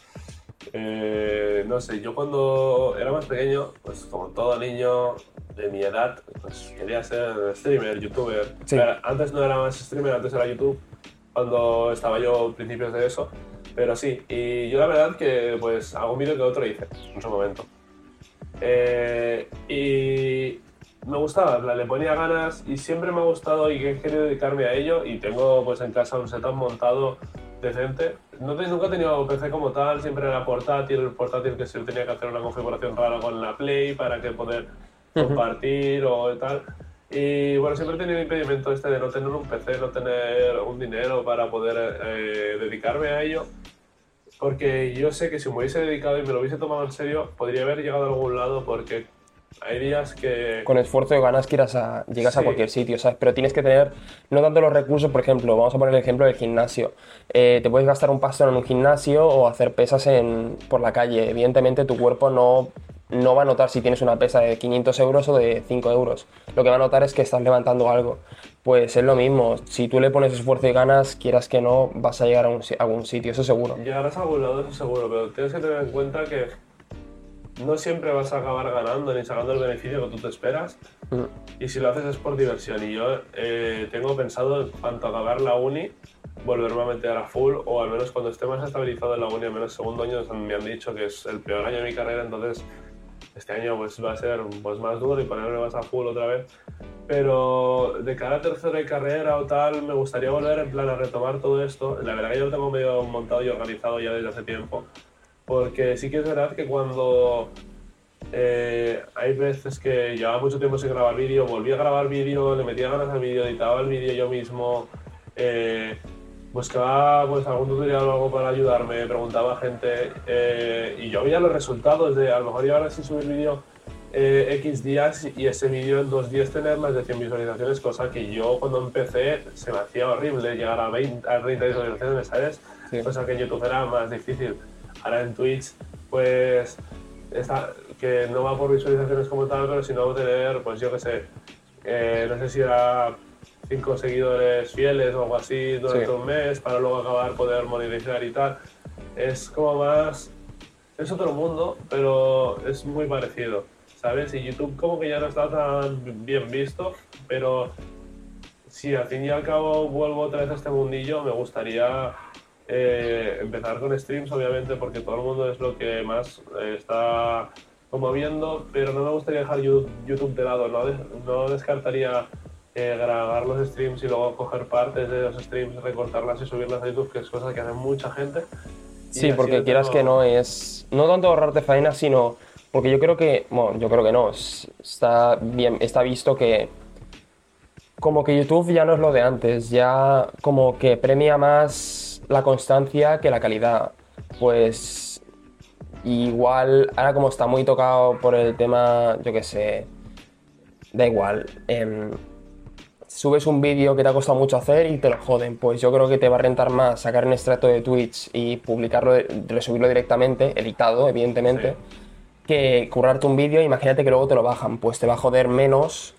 No sé, yo cuando era más pequeño, pues como todo niño de mi edad, pues quería ser streamer, youtuber. Sí. Pero antes no era más streamer, antes era YouTube, cuando estaba yo principios de eso. Pero sí, y yo la verdad que pues algún vídeo que otro hice en su momento. Y me gustaba, le ponía ganas y siempre me ha gustado y he querido dedicarme a ello, y tengo pues en casa un setup montado decente. Nunca he tenido PC como tal, siempre era portátil que se tenía que hacer una configuración rara con la Play para que poder compartir o tal. Y bueno, siempre he tenido el impedimento este de no tener un PC, no tener un dinero para poder dedicarme a ello. Porque yo sé que si me hubiese dedicado y me lo hubiese tomado en serio, podría haber llegado a algún lado, porque hay días que... Con esfuerzo y ganas que llegas a Sí. cualquier sitio, ¿sabes? Pero tienes que tener no tanto los recursos, por ejemplo, vamos a poner el ejemplo del gimnasio. Te puedes gastar un pastón en un gimnasio o hacer pesas por la calle. Evidentemente tu cuerpo no va a notar si tienes una pesa de 500 euros o de 5 euros. Lo que va a notar es que estás levantando algo. Pues es lo mismo, si tú le pones esfuerzo y ganas, quieras que no, vas a llegar a algún sitio, eso seguro. Llegarás a algún lado, eso seguro, pero tienes que tener en cuenta que no siempre vas a acabar ganando ni sacando el beneficio que tú te esperas. Y si lo haces es por diversión. Y yo tengo pensado, en cuanto a acabar la uni, volverme a meter a full, o al menos cuando esté más estabilizado en la uni, al menos segundo año me han dicho que es el peor año de mi carrera, entonces este año pues va a ser pues más duro y ponerme más a full otra vez. Pero de cara a tercero de carrera o tal, me gustaría volver en plan a retomar todo esto. La verdad que yo lo tengo medio montado y organizado ya desde hace tiempo, porque sí que es verdad que cuando hay veces que llevaba mucho tiempo sin grabar vídeo, volví a grabar vídeo, le metía ganas al vídeo, editaba el vídeo yo mismo, buscaba pues algún tutorial o algo para ayudarme, preguntaba a gente, y yo veía los resultados de a lo mejor llegar así subir vídeo X días y ese vídeo en 2 días tener más de 100 visualizaciones, cosa que yo cuando empecé se me hacía horrible llegar a 20, a 30 visualizaciones, ¿sabes? Sí. Cosa que en YouTube era más difícil. Ahora en Twitch, pues, que no va por visualizaciones como tal, pero sino tener, pues yo qué sé, no sé si era 5 seguidores fieles o algo así durante un mes, para luego acabar poder monetizar y tal. Es como más... Es otro mundo, pero es muy parecido, ¿sabes? Y YouTube como que ya no está tan bien visto, pero si al fin y al cabo vuelvo otra vez a este mundillo, me gustaría empezar con streams, obviamente, porque todo el mundo es lo que más está como viendo, pero no me gustaría dejar YouTube de lado, no descartaría grabar los streams y luego coger partes de los streams, recortarlas y subirlas a YouTube, que es cosa que hace mucha gente. Sí, porque quieras que no es... No tanto ahorrarte faena, sino... Porque yo creo que... Bueno, yo creo que no. Está bien, está visto que... Como que YouTube ya no es lo de antes. Ya como que premia más la constancia que la calidad. Pues... Igual... Ahora como está muy tocado por el tema... Yo qué sé... Da igual. Subes un vídeo que te ha costado mucho hacer y te lo joden, pues yo creo que te va a rentar más sacar un extracto de Twitch y publicarlo, resubirlo directamente, editado, evidentemente, que currarte un vídeo. Imagínate que luego te lo bajan, pues te va a joder más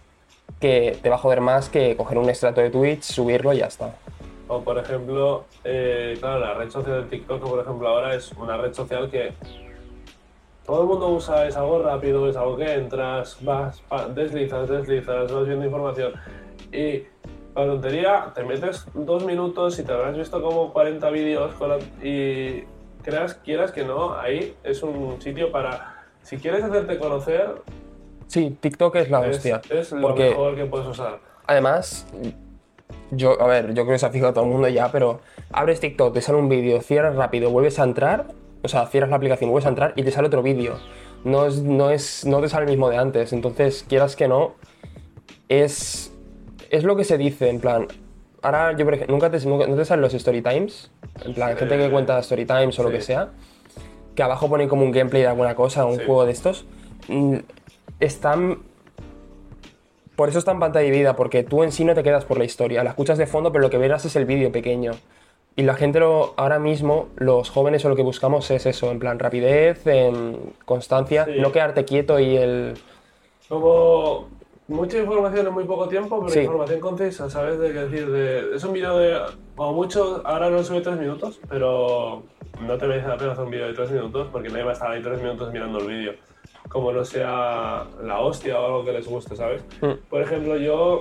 que coger un extracto de Twitch, subirlo y ya está. O por ejemplo, claro, la red social de TikTok, por ejemplo, ahora es una red social que todo el mundo usa, es algo rápido, es algo que entras, vas, deslizas, vas viendo información. Y la tontería, te metes 2 minutos y te habrás visto como 40 vídeos y quieras que no, ahí es un sitio para, si quieres hacerte conocer... Sí, TikTok es la hostia. Es lo mejor que puedes usar. Además, yo creo que se ha fijado todo el mundo ya, pero abres TikTok, te sale un vídeo, cierras rápido, vuelves a entrar, o sea, cierras la aplicación, vuelves a entrar y te sale otro vídeo. No te sale el mismo de antes, entonces quieras que no, es lo que se dice, en plan, ahora yo por ejemplo, ¿no te salen los story times? En plan, gente que cuenta story times o lo que sea, que abajo pone como un gameplay de alguna cosa, un juego de estos, por eso está en pantalla dividida, porque tú en sí no te quedas por la historia, la escuchas de fondo, pero lo que verás es el vídeo pequeño. Y la gente ahora mismo, los jóvenes, lo que buscamos es eso, en plan rapidez, constancia, no quedarte quieto y Como mucha información en muy poco tiempo, pero información concisa, ¿sabes? Es un vídeo de, como mucho, ahora no sube 3 minutos, pero no te merece la pena hacer un vídeo de 3 minutos porque nadie va a estar ahí 3 minutos mirando el vídeo. Como no sea la hostia o algo que les guste, ¿sabes? Por ejemplo, yo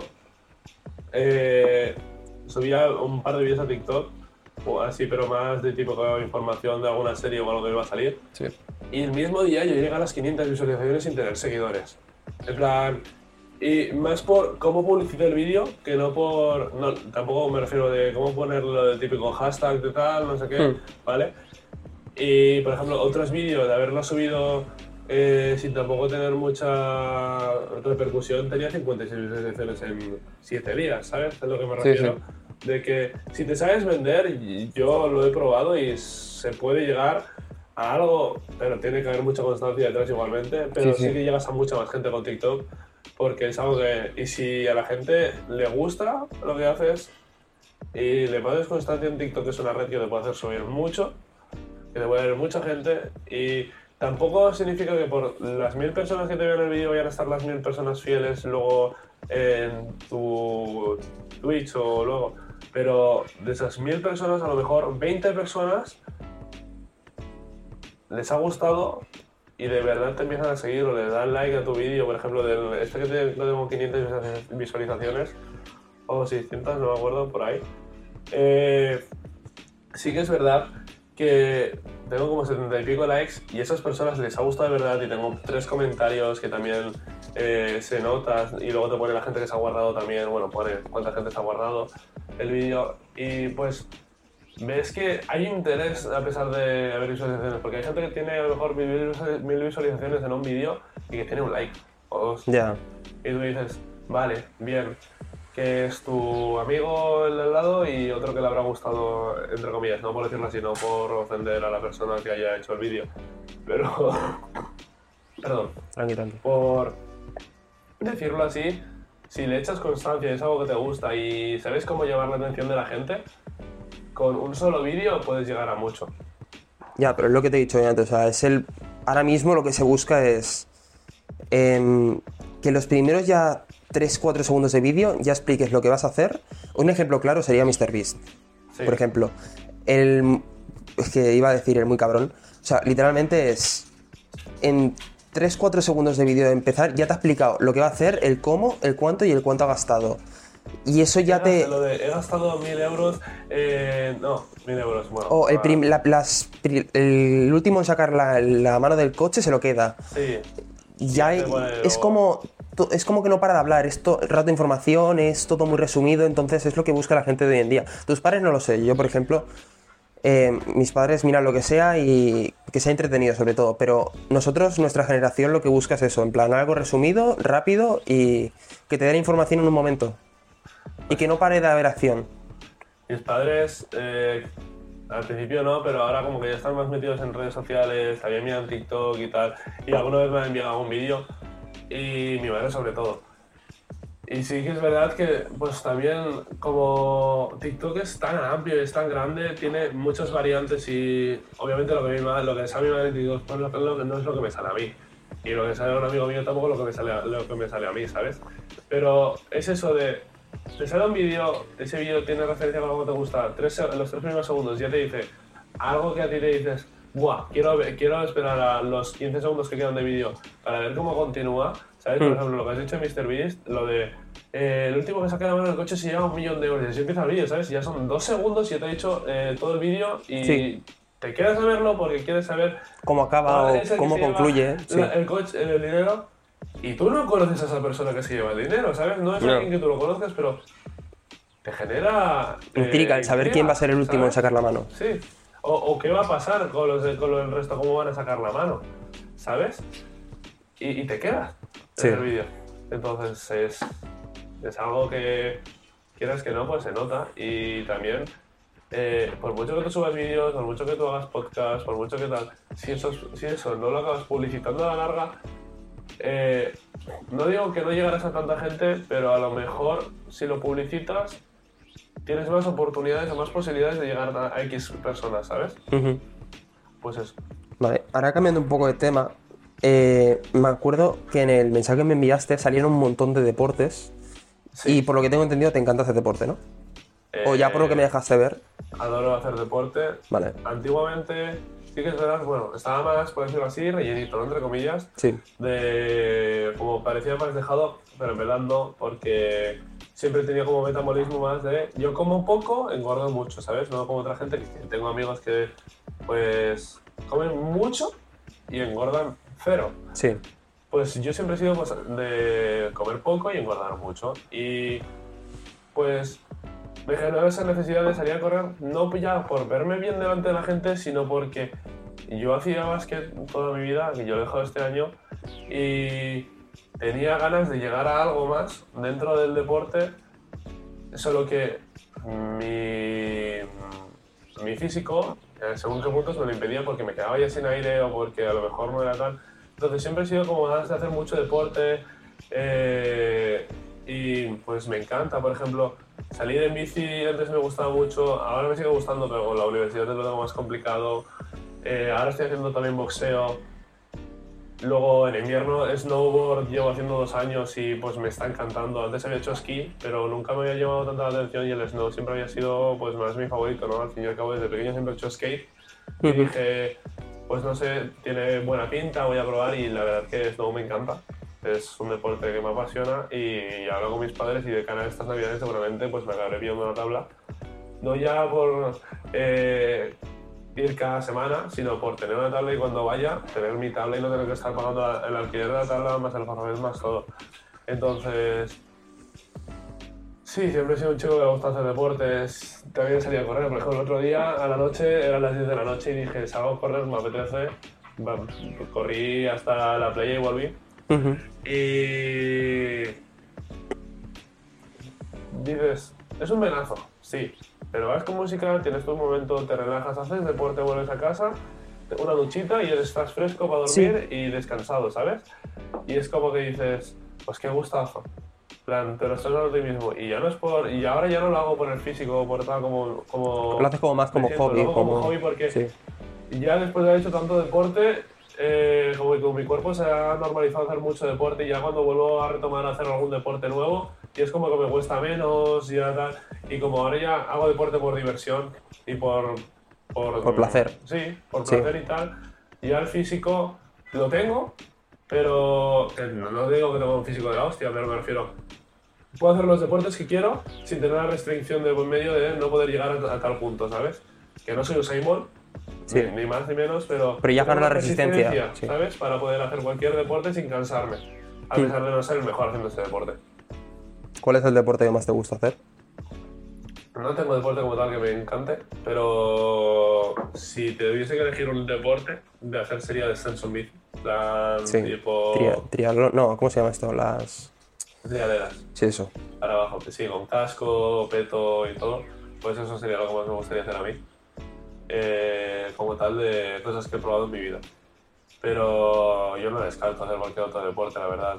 subía un par de vídeos a TikTok, o así, pero más de tipo de información de alguna serie o algo que iba a salir. Sí. Y el mismo día yo llegué a las 500 visualizaciones sin tener seguidores. En plan, y más por cómo publicité el vídeo, que no por... No, tampoco me refiero de cómo ponerlo del típico hashtag de tal, no sé qué, ¿vale? Y, por ejemplo, otros vídeos de haberlo subido sin tampoco tener mucha repercusión, tenía 56 visualizaciones en 7 días, ¿sabes? Es lo que me refiero. Sí. De que si te sabes vender, yo lo he probado y se puede llegar a algo, pero tiene que haber mucha constancia detrás igualmente, pero sí que llegas a mucha más gente con TikTok, porque es algo que... Y si a la gente le gusta lo que haces y le pones constancia en TikTok, es una red que te puede hacer subir mucho, que te puede ver mucha gente, y tampoco significa que por las 1000 personas que te vean el vídeo vayan a estar las 1000 personas fieles luego en tu Twitch o luego, pero de esas 1000 personas a lo mejor 20 personas les ha gustado y de verdad te empiezan a seguir o le dan like a tu vídeo, por ejemplo, este que tengo 500 visualizaciones o 600, no me acuerdo, por ahí. Sí que es verdad que tengo como 70 y pico likes y a esas personas les ha gustado de verdad, y tengo 3 comentarios que también se nota, y luego te pone la gente que se ha guardado también, bueno, pone cuánta gente se ha guardado el vídeo, y pues ves que hay interés a pesar de haber visualizaciones, porque hay gente que tiene a lo mejor 1000 visualizaciones en un vídeo y que tiene un like o 2. Ya. Y tú dices, vale, bien, que es tu amigo el del lado y otro que le habrá gustado, entre comillas, no por decirlo así, no por ofender a la persona que haya hecho el vídeo, pero... Perdón. Tranqui. Por decirlo así, si le echas constancia y es algo que te gusta y sabes cómo llamar la atención de la gente, con un solo vídeo puedes llegar a mucho. Ya, pero es lo que te he dicho antes, o sea, ahora mismo lo que se busca es que los primeros ya 3-4 segundos de vídeo ya expliques lo que vas a hacer. Un ejemplo claro sería MrBeast, Sí. por ejemplo. Es que iba a decir el muy cabrón. O sea, literalmente es en 3-4 segundos de vídeo de empezar ya te ha explicado lo que va a hacer, el cómo, el cuánto y el cuánto ha gastado. Y eso ya te... Lo de he gastado 1.000 euros, no, 1.000 euros, bueno. O el último en sacar la mano del coche se lo queda. Sí. Ya Sí, bueno, es como que no para de hablar, es el rato de información, es todo muy resumido, entonces es lo que busca la gente de hoy en día. Tus padres no lo sé, yo por ejemplo, mis padres miran lo que sea y que sea entretenido sobre todo, pero nosotros, nuestra generación, lo que busca es eso, en plan algo resumido, rápido y que te dé la información en un momento y que no pare de haber acción. Mis padres, al principio no, pero ahora como que ya están más metidos en redes sociales, también miran TikTok y tal, y alguna vez me han enviado un vídeo, y mi madre sobre todo. Y sí que es verdad que pues también como TikTok es tan amplio, es tan grande, tiene muchas variantes y obviamente lo que sabe mi madre en TikTok pues, no es lo que me sale a mí. Y lo que sale a un amigo mío tampoco es lo que me sale a mí, ¿sabes? Pero es eso de... Te sale un vídeo, ese vídeo tiene referencia a algo que te gusta, los 3 primeros segundos ya te dice algo que a ti te dices, buah, quiero esperar a los 15 segundos que quedan de vídeo para ver cómo continúa, ¿sabes? Por ejemplo, lo que has dicho en MrBeast, lo de el último que saca la mano del coche se lleva 1.000.000 de euros y así empieza el vídeo, ¿sabes? Y ya son 2 segundos y ya te he dicho todo el vídeo y Sí. te quedas a verlo porque quieres saber Cómo acaba o es el que cómo se lleva concluye. Sí. el coche, el dinero. Y tú no conoces a esa persona que se lleva el dinero, ¿sabes? No es No. alguien que tú lo conozcas, pero te genera... Intriga el saber quién va a ser el último en ¿sabes? sacar la mano. Sí. O qué va a pasar con los del resto, cómo van a sacar la mano, ¿sabes? Y te quedas Sí. en el vídeo. Entonces es algo que, quieras que no, pues se nota. Y también, por mucho que tú subas vídeos, por mucho que tú hagas podcast, por mucho que tal, si eso no lo acabas publicitando a la larga, no digo que no llegarás a tanta gente, pero a lo mejor si lo publicitas tienes más oportunidades o más posibilidades de llegar a X personas, ¿sabes? Ujú. Pues eso. Vale, ahora cambiando un poco de tema, me acuerdo que en el mensaje que me enviaste salieron un montón de deportes Sí. y por lo que tengo entendido te encanta hacer deporte, ¿no? O ya por lo que me dejaste ver. Adoro hacer deporte. Vale, Antiguamente sí que es verdad, bueno, estaba más, por decirlo así, rellenito, ¿no? Entre comillas, sí. como parecía más dejado, pero en verdad no, porque siempre he tenido como metabolismo más de yo como poco, engordo mucho, ¿sabes? No como otra gente, que tengo amigos que pues comen mucho y engordan cero. Sí. Pues yo siempre he sido pues, de comer poco y engordar mucho. Y pues me generó esa necesidad de salir a correr, no ya por verme bien delante de la gente, sino porque yo hacía básquet toda mi vida, que yo lo he dejado este año, y tenía ganas de llegar a algo más dentro del deporte, solo que mi físico, según qué puntos, me lo impedía porque me quedaba ya sin aire o porque a lo mejor no era tal. Entonces siempre he sido como ganas de hacer mucho deporte y pues me encanta, por ejemplo, salir en bici antes me gustaba mucho, ahora me sigue gustando, pero con la universidad es lo tengo más complicado. Ahora estoy haciendo también boxeo. Luego en invierno snowboard llevo haciendo 2 años y pues me está encantando. Antes había hecho esquí, pero nunca me había llamado tanta la atención y el snow siempre había sido pues más mi favorito, ¿no? Al fin y al cabo desde pequeño siempre he hecho skate y dije, pues no sé, tiene buena pinta, voy a probar y la verdad que snow me encanta. Es un deporte que me apasiona y hablo con mis padres y de cara a estas navidades seguramente pues me acabaré viendo una tabla. No ya por ir cada semana, sino por tener una tabla y cuando vaya, tener mi tabla y no tener que estar pagando el alquiler de la tabla, más el farmavés, más todo. Entonces, sí, siempre he sido un chico que le gusta hacer deportes. También salí a correr, por ejemplo, el otro día a la noche, eran las 10 de la noche y dije, salgo a correr, me apetece. Corrí hasta la playa y volví. Y dices, es un venazo, sí, pero vas con música, tienes tu momento, te relajas, haces deporte, vuelves a casa, una duchita y estás fresco para dormir y descansado, ¿sabes? Y es como que dices, pues qué gustazo. Plan, te lo estás dando a ti mismo y ya no es y ahora ya no lo hago por el físico o por tal como Lo haces como más como me siento, hobby. lo hago como hobby porque Sí. ya después de haber hecho tanto deporte, como que con mi cuerpo se ha normalizado hacer mucho deporte y ya cuando vuelvo a retomar a hacer algún deporte nuevo, y es como que me cuesta menos y ya tal. Y como ahora ya hago deporte por diversión y Por placer. Sí, por Sí. placer y tal. Y ya el físico lo tengo, pero no digo que tengo un físico de la hostia, pero me refiero, puedo hacer los deportes que quiero sin tener la restricción de por medio de no poder llegar a tal punto, ¿sabes? Que no soy Usain Bolt, Sí. ni más ni menos, pero ya tengo gana la una resistencia, sí. ¿sabes? Para poder hacer cualquier deporte sin cansarme, a pesar de no ser el mejor haciendo este deporte. ¿Cuál es el deporte que más te gusta hacer? No tengo deporte como tal que me encante, pero si te tuviese que elegir un deporte, de hacer sería descenso en bici. Plan, Sí. tipo Triatlón, no, ¿cómo se llama esto? Las... trialeras. Sí, eso. Para abajo, que sí, con casco, peto y todo. Pues eso sería lo que más me gustaría hacer a mí. Como tal de cosas que he probado en mi vida. Pero yo no descarto hacer cualquier otro deporte, la verdad.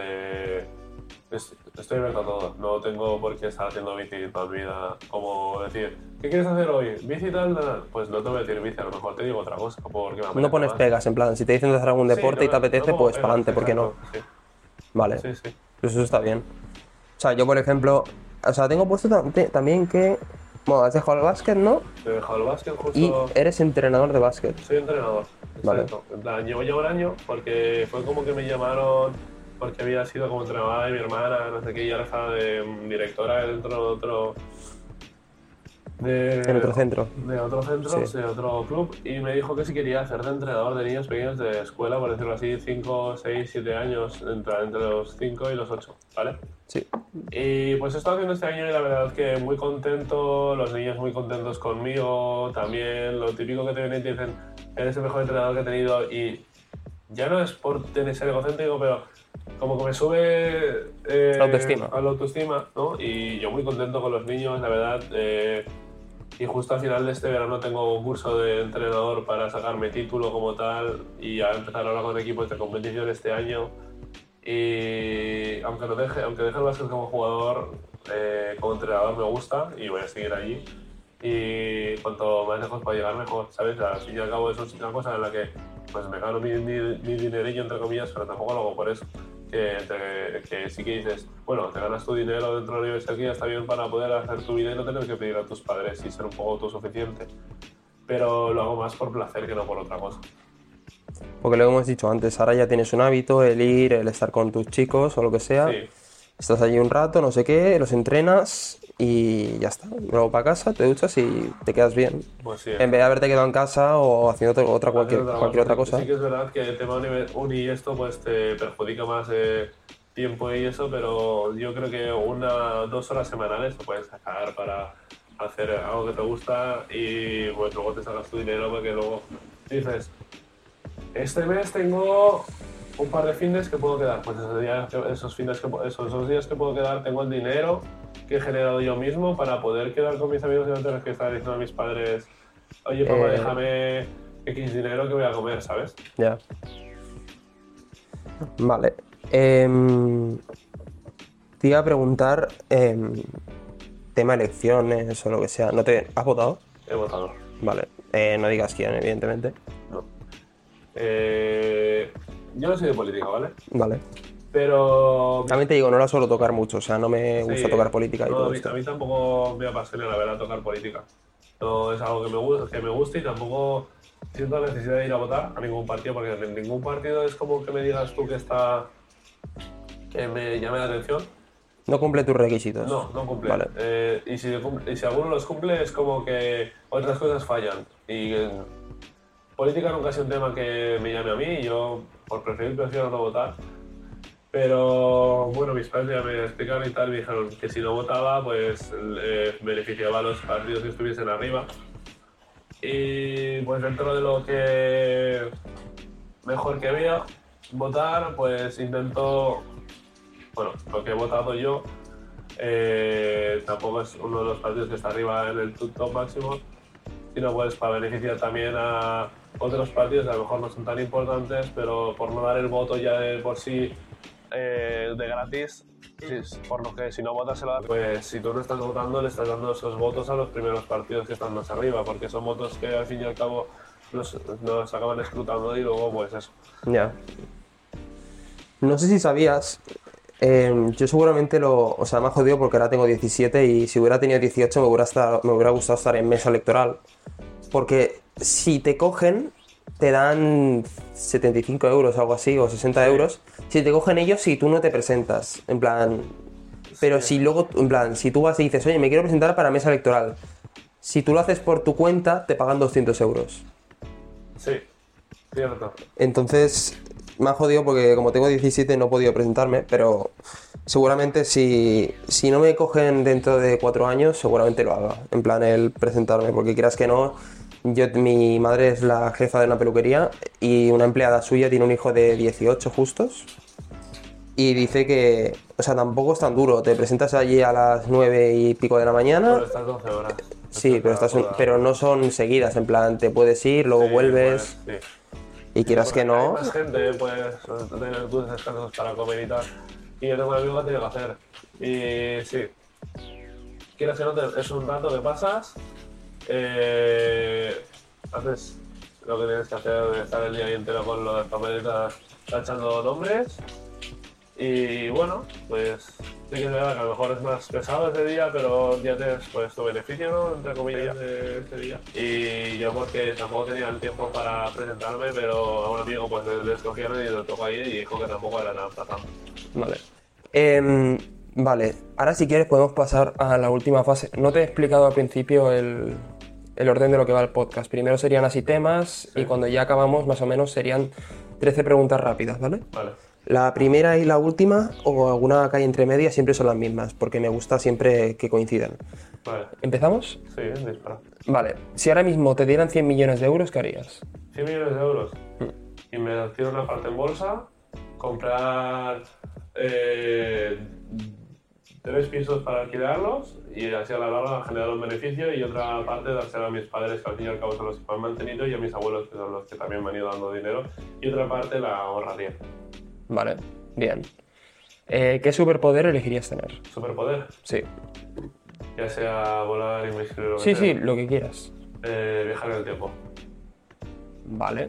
Estoy abierto a todo. No tengo por qué estar haciendo bici toda mi vida. Como decir, ¿qué quieres hacer hoy? ¿Bici tal? Pues no te voy a decir bici, a lo mejor te digo otra cosa. Porque me apetece No pones más. pegas, en plan, si te dicen de hacer algún deporte y te apetece, no pongo pues pegas, para adelante, ¿por qué no? exacto, Vale, Sí, sí. pues eso está bien. O sea, yo por ejemplo, o sea, tengo puesto también que, bueno, has dejado el básquet, ¿no? He dejado el básquet Y justo. eres entrenador de básquet. Soy entrenador. Vale. Exacto. En plan, llevo ya un año porque fue como que me llamaron porque había sido como entrenadora de mi hermana, no sé qué, y ahora estaba de directora dentro de otro. En otro centro. De otro centro, Sí. de otro club, y me dijo que si quería hacer de entrenador de niños pequeños de escuela, por decirlo así, 5, 6, 7 años, entre los 5 y los 8, ¿vale? Sí. Y pues he estado haciendo este año y la verdad que muy contento, los niños muy contentos conmigo, también lo típico que te vienen y te dicen, eres el mejor entrenador que he tenido, y ya no es por tener ser egocéntrico, pero como que me sube Autoestima. a la autoestima, ¿no? Y yo muy contento con los niños, la verdad. Y justo al final de este verano tengo un curso de entrenador para sacarme título como tal y a empezar ahora con equipos de competición este año. Y aunque deje el básquet como jugador, como entrenador me gusta y voy a seguir allí. Y cuanto más lejos pueda llegar, mejor, ¿sabes? Al fin y al cabo eso es una cosa en la que pues me gano mi dinerillo, entre comillas, pero tampoco lo hago por eso. Que sí que dices, bueno, te ganas tu dinero dentro de la universidad que ya está bien para poder hacer tu vida y no tener que pedir a tus padres y ser un poco autosuficiente. Pero lo hago más por placer que no por otra cosa. Porque lo hemos dicho antes, ahora ya tienes un hábito, el ir, el estar con tus chicos o lo que sea. Sí. Estás allí un rato, no sé qué, los entrenas y ya está. Luego para casa, te duchas y te quedas bien. Pues sí. En vez de haberte quedado en casa o haciendo cualquier otra cosa. Sí que es verdad que el tema uni y esto pues te perjudica más tiempo y eso, pero yo creo que 2 horas semanales te puedes sacar para hacer algo que te gusta y pues luego te sacas tu dinero porque luego dices, este mes tengo un par de fines que puedo quedar, pues esos días que puedo quedar tengo el dinero que he generado yo mismo para poder quedar con mis amigos y no tener que estar diciendo a mis padres, oye papá, déjame X dinero que voy a comer, ¿sabes? Ya. Vale. Te iba a preguntar, tema elecciones o lo que sea. ¿No te has votado? He votado. Vale. No digas quién, evidentemente. No. Yo no soy de política, ¿vale? Vale. Pero... También te digo, no la suelo tocar mucho, o sea, no me gusta tocar política y no, todo a mí, esto. a mí tampoco me apasiona, la verdad, tocar política. No es algo que me guste y tampoco siento la necesidad de ir a votar a ningún partido, porque en ningún partido es como que me digas tú que me llame la atención. No cumple tus requisitos. No cumple. Vale. Y si alguno los cumple es como que otras cosas fallan. Y política nunca ha sido un tema que me llame a mí y yo por prefiero no votar. Pero bueno, mis padres ya me explicaron y tal, me dijeron que si no votaba pues beneficiaba a los partidos que estuviesen arriba. Y pues dentro de lo que mejor que vea votar, pues intento, bueno, lo que he votado yo tampoco es uno de los partidos que está arriba en el top máximo, sino pues para beneficiar también a otros partidos que a lo mejor no son tan importantes, pero por no dar el voto ya de por sí de gratis, por lo que si no votas pues si tú no estás votando le estás dando esos votos a los primeros partidos que están más arriba, porque son votos que al fin y al cabo nos acaban escrutando y luego pues eso. Ya. No sé si sabías, yo seguramente o sea, me ha jodido porque ahora tengo 17 y si hubiera tenido 18 me hubiera gustado estar en mesa electoral. Porque si te cogen, te dan 75 euros o algo así, o 60 euros. Si te cogen ellos y tú no te presentas, en plan... Pero si luego, en plan, si tú vas y dices, oye, me quiero presentar para mesa electoral, si tú lo haces por tu cuenta, te pagan 200 euros. Sí, cierto. Entonces, me ha jodido porque como tengo 17 no he podido presentarme, pero seguramente si no me cogen dentro de 4 años, seguramente lo haga. En plan, el presentarme, porque quieras que no, mi madre es la jefa de una peluquería y una empleada suya tiene un hijo de 18 justos. Y dice que, o sea, tampoco es tan duro. Te presentas allí a las 9 y pico de la mañana. Pero estás 12 horas. Sí, pero no son seguidas. En plan, te puedes ir, luego vuelves. Pues, sí. Y quieras que no. Hay más gente, puedes tener tus descansos para comer y tal. Y yo tengo un amigo que tiene que hacer. Y sí. Quieras que no, es un rato que pasas. Haces lo que tienes que hacer de estar el día entero con las papeletas tachando nombres. Y bueno, pues sí que es verdad que a lo mejor es más pesado ese día, pero ya tienes pues tu beneficio, ¿no? Entre comillas, de ese día. Y yo porque tampoco tenía el tiempo para presentarme, pero a un amigo pues le escogieron y le tocó ahí y dijo que tampoco era nada pasado. Vale. Vale, ahora si quieres podemos pasar a la última fase. No te he explicado al principio el orden de lo que va el podcast. Primero serían así temas y cuando ya acabamos más o menos serían 13 preguntas rápidas, ¿vale? Vale. La primera y la última, o alguna que hay entre medias, siempre son las mismas, porque me gusta siempre que coincidan. Vale. ¿Empezamos? Sí, dispara. Vale. Si ahora mismo te dieran 100 millones de euros, ¿qué harías? 100 millones de euros. Invertir una parte en bolsa, comprar 3 pisos para alquilarlos y así a la larga generar un beneficio y otra parte dársela a mis padres, que al fin y al cabo son los que me han mantenido, y a mis abuelos, que son los que también me han ido dando dinero, y otra parte la ahorraría. Vale, bien. ¿Qué superpoder elegirías tener? ¿Superpoder? Sí. Ya sea volar, invisible o lo que Sí, sea. sí, lo que quieras. Viajar en el tiempo. Vale.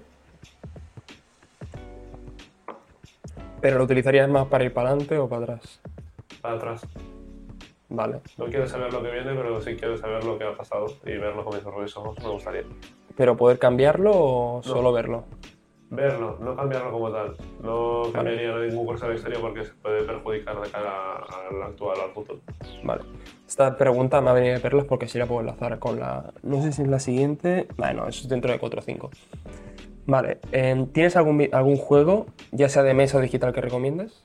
¿Pero lo utilizarías más para ir para adelante o para atrás? Para atrás. Vale. No quiero saber lo que viene, pero sí quiero saber lo que ha pasado y verlo con mis propios ojos, me gustaría. ¿Pero poder cambiarlo o solo verlo? Verlo, no cambiarlo como tal. No cambiaría ningún curso de la historia porque se puede perjudicar de cara al actual, al futuro. Vale. Esta pregunta me ha venido de perlas porque sí la puedo enlazar con la... No sé si es la siguiente... Bueno, eso es dentro de 4 o 5. Vale. ¿Tienes algún juego, ya sea de mesa o digital, que recomiendes?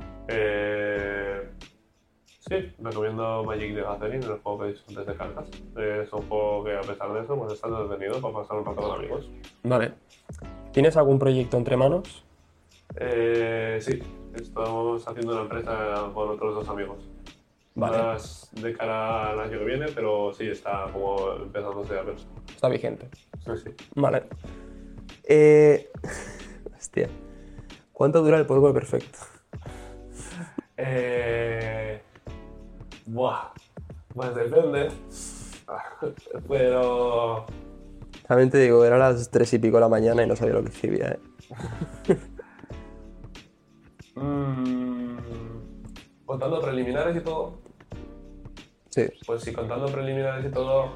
Sí, recomiendo Magic the Gathering, el juego que he dicho antes de cartas. Es un juego que a pesar de eso pues está entretenido para pasar un rato con amigos. Vale. ¿Tienes algún proyecto entre manos? Sí, estamos haciendo una empresa con otros 2 amigos. Vale. Más de cara al año que viene, pero sí, está como empezándose a ver. Está vigente. Sí, sí. Vale. Hostia. ¿Cuánto dura el polvo perfecto? Buah, pues depende. Pero... También te digo, era las 3 y pico de la mañana y no sabía lo que escribía, contando preliminares y todo. Sí. Pues sí, contando preliminares y todo,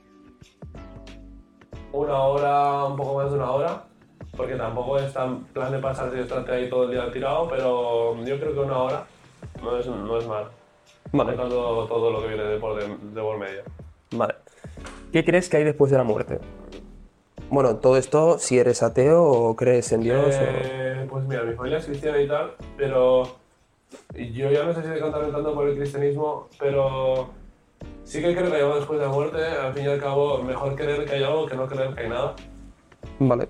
1 hora, un poco más de 1 hora, porque tampoco es tan plan de pasarse y estarte ahí todo el día tirado, pero yo creo que 1 hora no es mal. Vale. Contando todo lo que viene de por medio. Vale. ¿Qué crees que hay después de la muerte? Bueno, todo esto, si eres ateo o crees en Dios Pues mira, mi familia es cristiana y tal, pero yo ya no sé si decantarme tanto por el cristianismo, pero sí que creo que hay algo después de la muerte. Al fin y al cabo, mejor creer que hay algo que no creer que hay nada. Vale.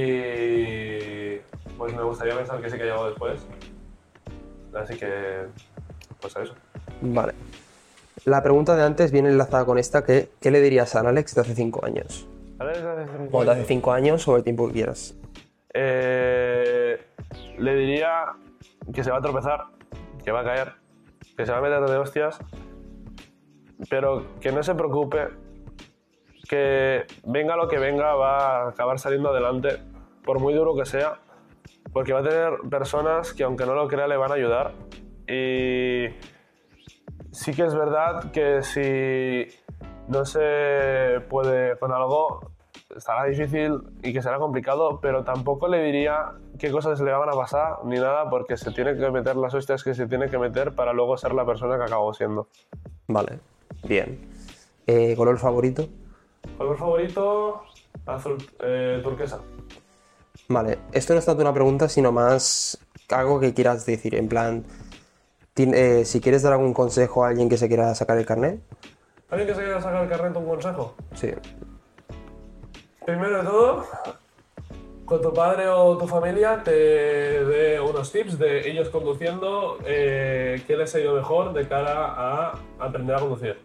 Y pues me gustaría pensar que sí que hay algo después. Así que, pues a eso. Vale. La pregunta de antes viene enlazada con esta, ¿qué le dirías a Alex de hace 5 años? O de hace 5 años o el tiempo que quieras. Le diría que se va a tropezar, que va a caer, que se va a meter de hostias, pero que no se preocupe que venga lo que venga va a acabar saliendo adelante, por muy duro que sea, porque va a tener personas que aunque no lo crea le van a ayudar. Y sí que es verdad que si no se puede con algo, estará difícil y que será complicado, pero tampoco le diría qué cosas le van a pasar ni nada, porque se tiene que meter las hostias que se tiene que meter para luego ser la persona que acabó siendo. Vale, bien. ¿Color favorito? Color favorito, azul turquesa. Vale, esto no es tanto una pregunta, sino más algo que quieras decir, en plan, si quieres dar algún consejo a alguien que se quiera sacar el carnet. ¿Alguien que se quiera sacar el carnet, un consejo? Sí. Primero de todo, con tu padre o tu familia te dé unos tips de ellos conduciendo, qué les ha ido mejor de cara a aprender a conducir.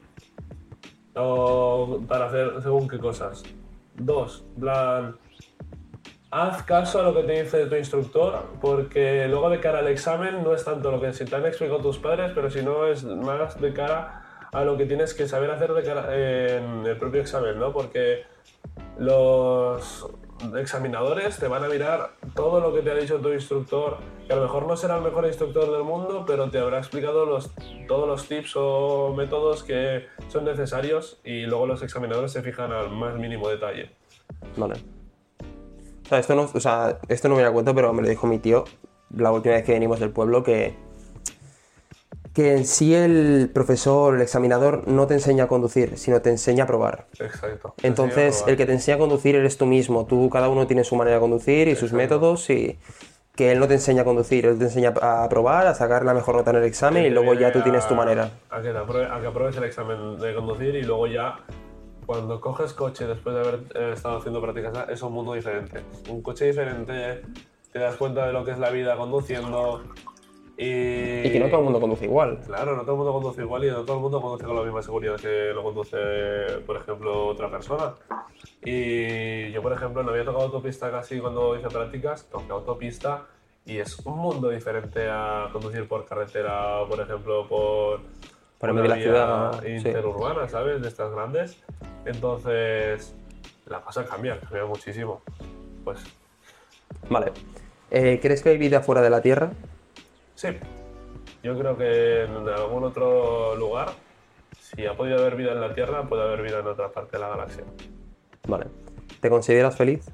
O para hacer según qué cosas. Dos, en plan, haz caso a lo que te dice tu instructor, porque luego de cara al examen no es tanto lo que se te han explicado tus padres, pero si no es más de cara a lo que tienes que saber hacer de cara en el propio examen, ¿no? Porque los examinadores te van a mirar todo lo que te ha dicho tu instructor, que a lo mejor no será el mejor instructor del mundo, pero te habrá explicado todos los tips o métodos que son necesarios, y luego los examinadores se fijan al más mínimo detalle. Vale. O sea, esto no me da cuenta, pero me lo dijo mi tío la última vez que venimos del pueblo, que en sí el profesor, el examinador, no te enseña a conducir, sino te enseña a probar. Exacto. Entonces, el que te enseña a conducir eres tú mismo. Cada uno tiene su manera de conducir y sus métodos, y que él no te enseña a conducir, él te enseña a probar, a sacar la mejor nota en el examen, y luego ya tú tienes tu manera. A que apruebes el examen de conducir, y luego ya, cuando coges coche después de haber estado haciendo prácticas, es un mundo diferente. Un coche diferente, te das cuenta de lo que es la vida conduciendo. Y que no todo el mundo conduce igual. Claro, no todo el mundo conduce igual, y no todo el mundo conduce con la misma seguridad que lo conduce, por ejemplo, otra persona. Y yo, por ejemplo, no había tocado autopista casi cuando hice prácticas, toqué autopista y es un mundo diferente a conducir por carretera o, por ejemplo, por en medio de la ciudad interurbana, ¿sabes? De estas grandes. Entonces, la cosa cambia muchísimo. Pues. Vale. ¿Crees que hay vida fuera de la Tierra? Sí, yo creo que en algún otro lugar, si ha podido haber vida en la Tierra, puede haber vida en otra parte de la galaxia. Vale. ¿Te consideras feliz?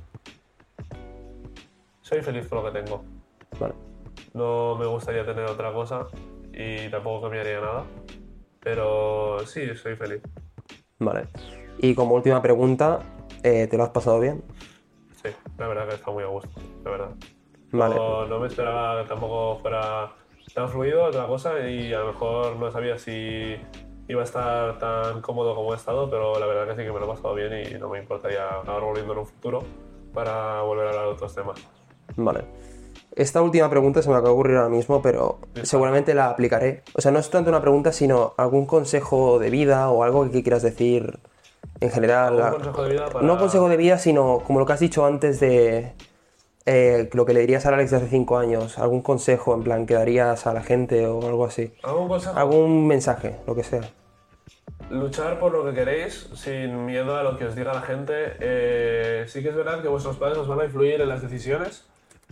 Soy feliz con lo que tengo. Vale. No me gustaría tener otra cosa y tampoco cambiaría nada, pero sí, soy feliz. Vale. Y como última pregunta, ¿te lo has pasado bien? Sí, la verdad que está muy a gusto, la verdad. Vale. No me esperaba que tampoco fuera tan fluido otra cosa, y a lo mejor no sabía si iba a estar tan cómodo como he estado, pero la verdad que sí que me lo he pasado bien y no me importaría acabar volviendo en un futuro para volver a hablar de otros temas. Vale. Esta última pregunta se me acaba de ocurrir ahora mismo, pero seguramente la aplicaré. O sea, no es tanto una pregunta, sino algún consejo de vida o algo que quieras decir en general. ¿Algún consejo de vida para...? No consejo de vida, sino como lo que has dicho antes de... lo que le dirías a Alex de hace 5 años, algún consejo en plan que darías a la gente o algo así. ¿Algún consejo? Algún mensaje, lo que sea. Luchar por lo que queréis sin miedo a lo que os diga la gente. Sí que es verdad que vuestros padres os van a influir en las decisiones,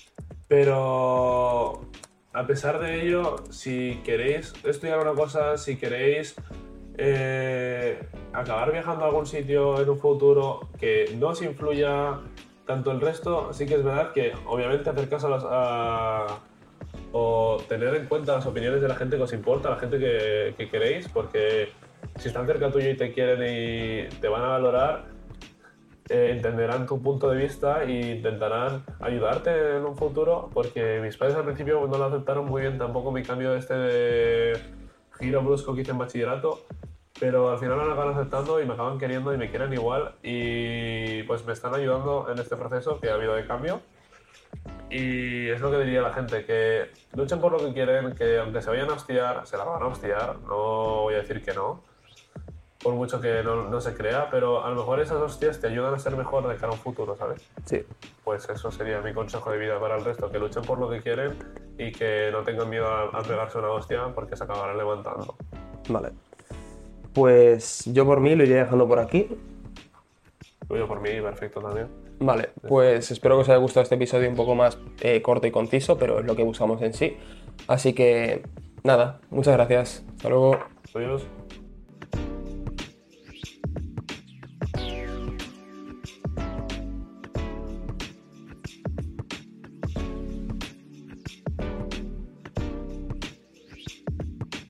pero a pesar de ello, si queréis estudiar una cosa, si queréis acabar viajando a algún sitio en un futuro que no os influya tanto el resto, sí que es verdad que obviamente hacer caso o tener en cuenta las opiniones de la gente que os importa, la gente que queréis, porque si están cerca tuyo y te quieren y te van a valorar, entenderán tu punto de vista e intentarán ayudarte en un futuro, porque mis padres al principio no lo aceptaron muy bien tampoco mi cambio de giro brusco que hice en bachillerato, pero al final me lo acaban aceptando y me acaban queriendo y me quieren igual, y pues me están ayudando en este proceso que ha habido de cambio. Y es lo que diría a la gente, que luchen por lo que quieren, que aunque se vayan a hostiar, se la van a hostiar, no voy a decir que no, por mucho que no se crea, pero a lo mejor esas hostias te ayudan a ser mejor de cara a un futuro, ¿sabes? Sí. Pues eso sería mi consejo de vida para el resto, que luchen por lo que quieren y que no tengan miedo a pegarse una hostia porque se acabarán levantando. Vale. Pues yo por mí lo iré dejando por aquí. Yo por mí, perfecto también. Vale, pues espero que os haya gustado este episodio un poco más corto y conciso, pero es lo que buscamos en sí. Así que, nada, muchas gracias. Hasta luego. Adiós.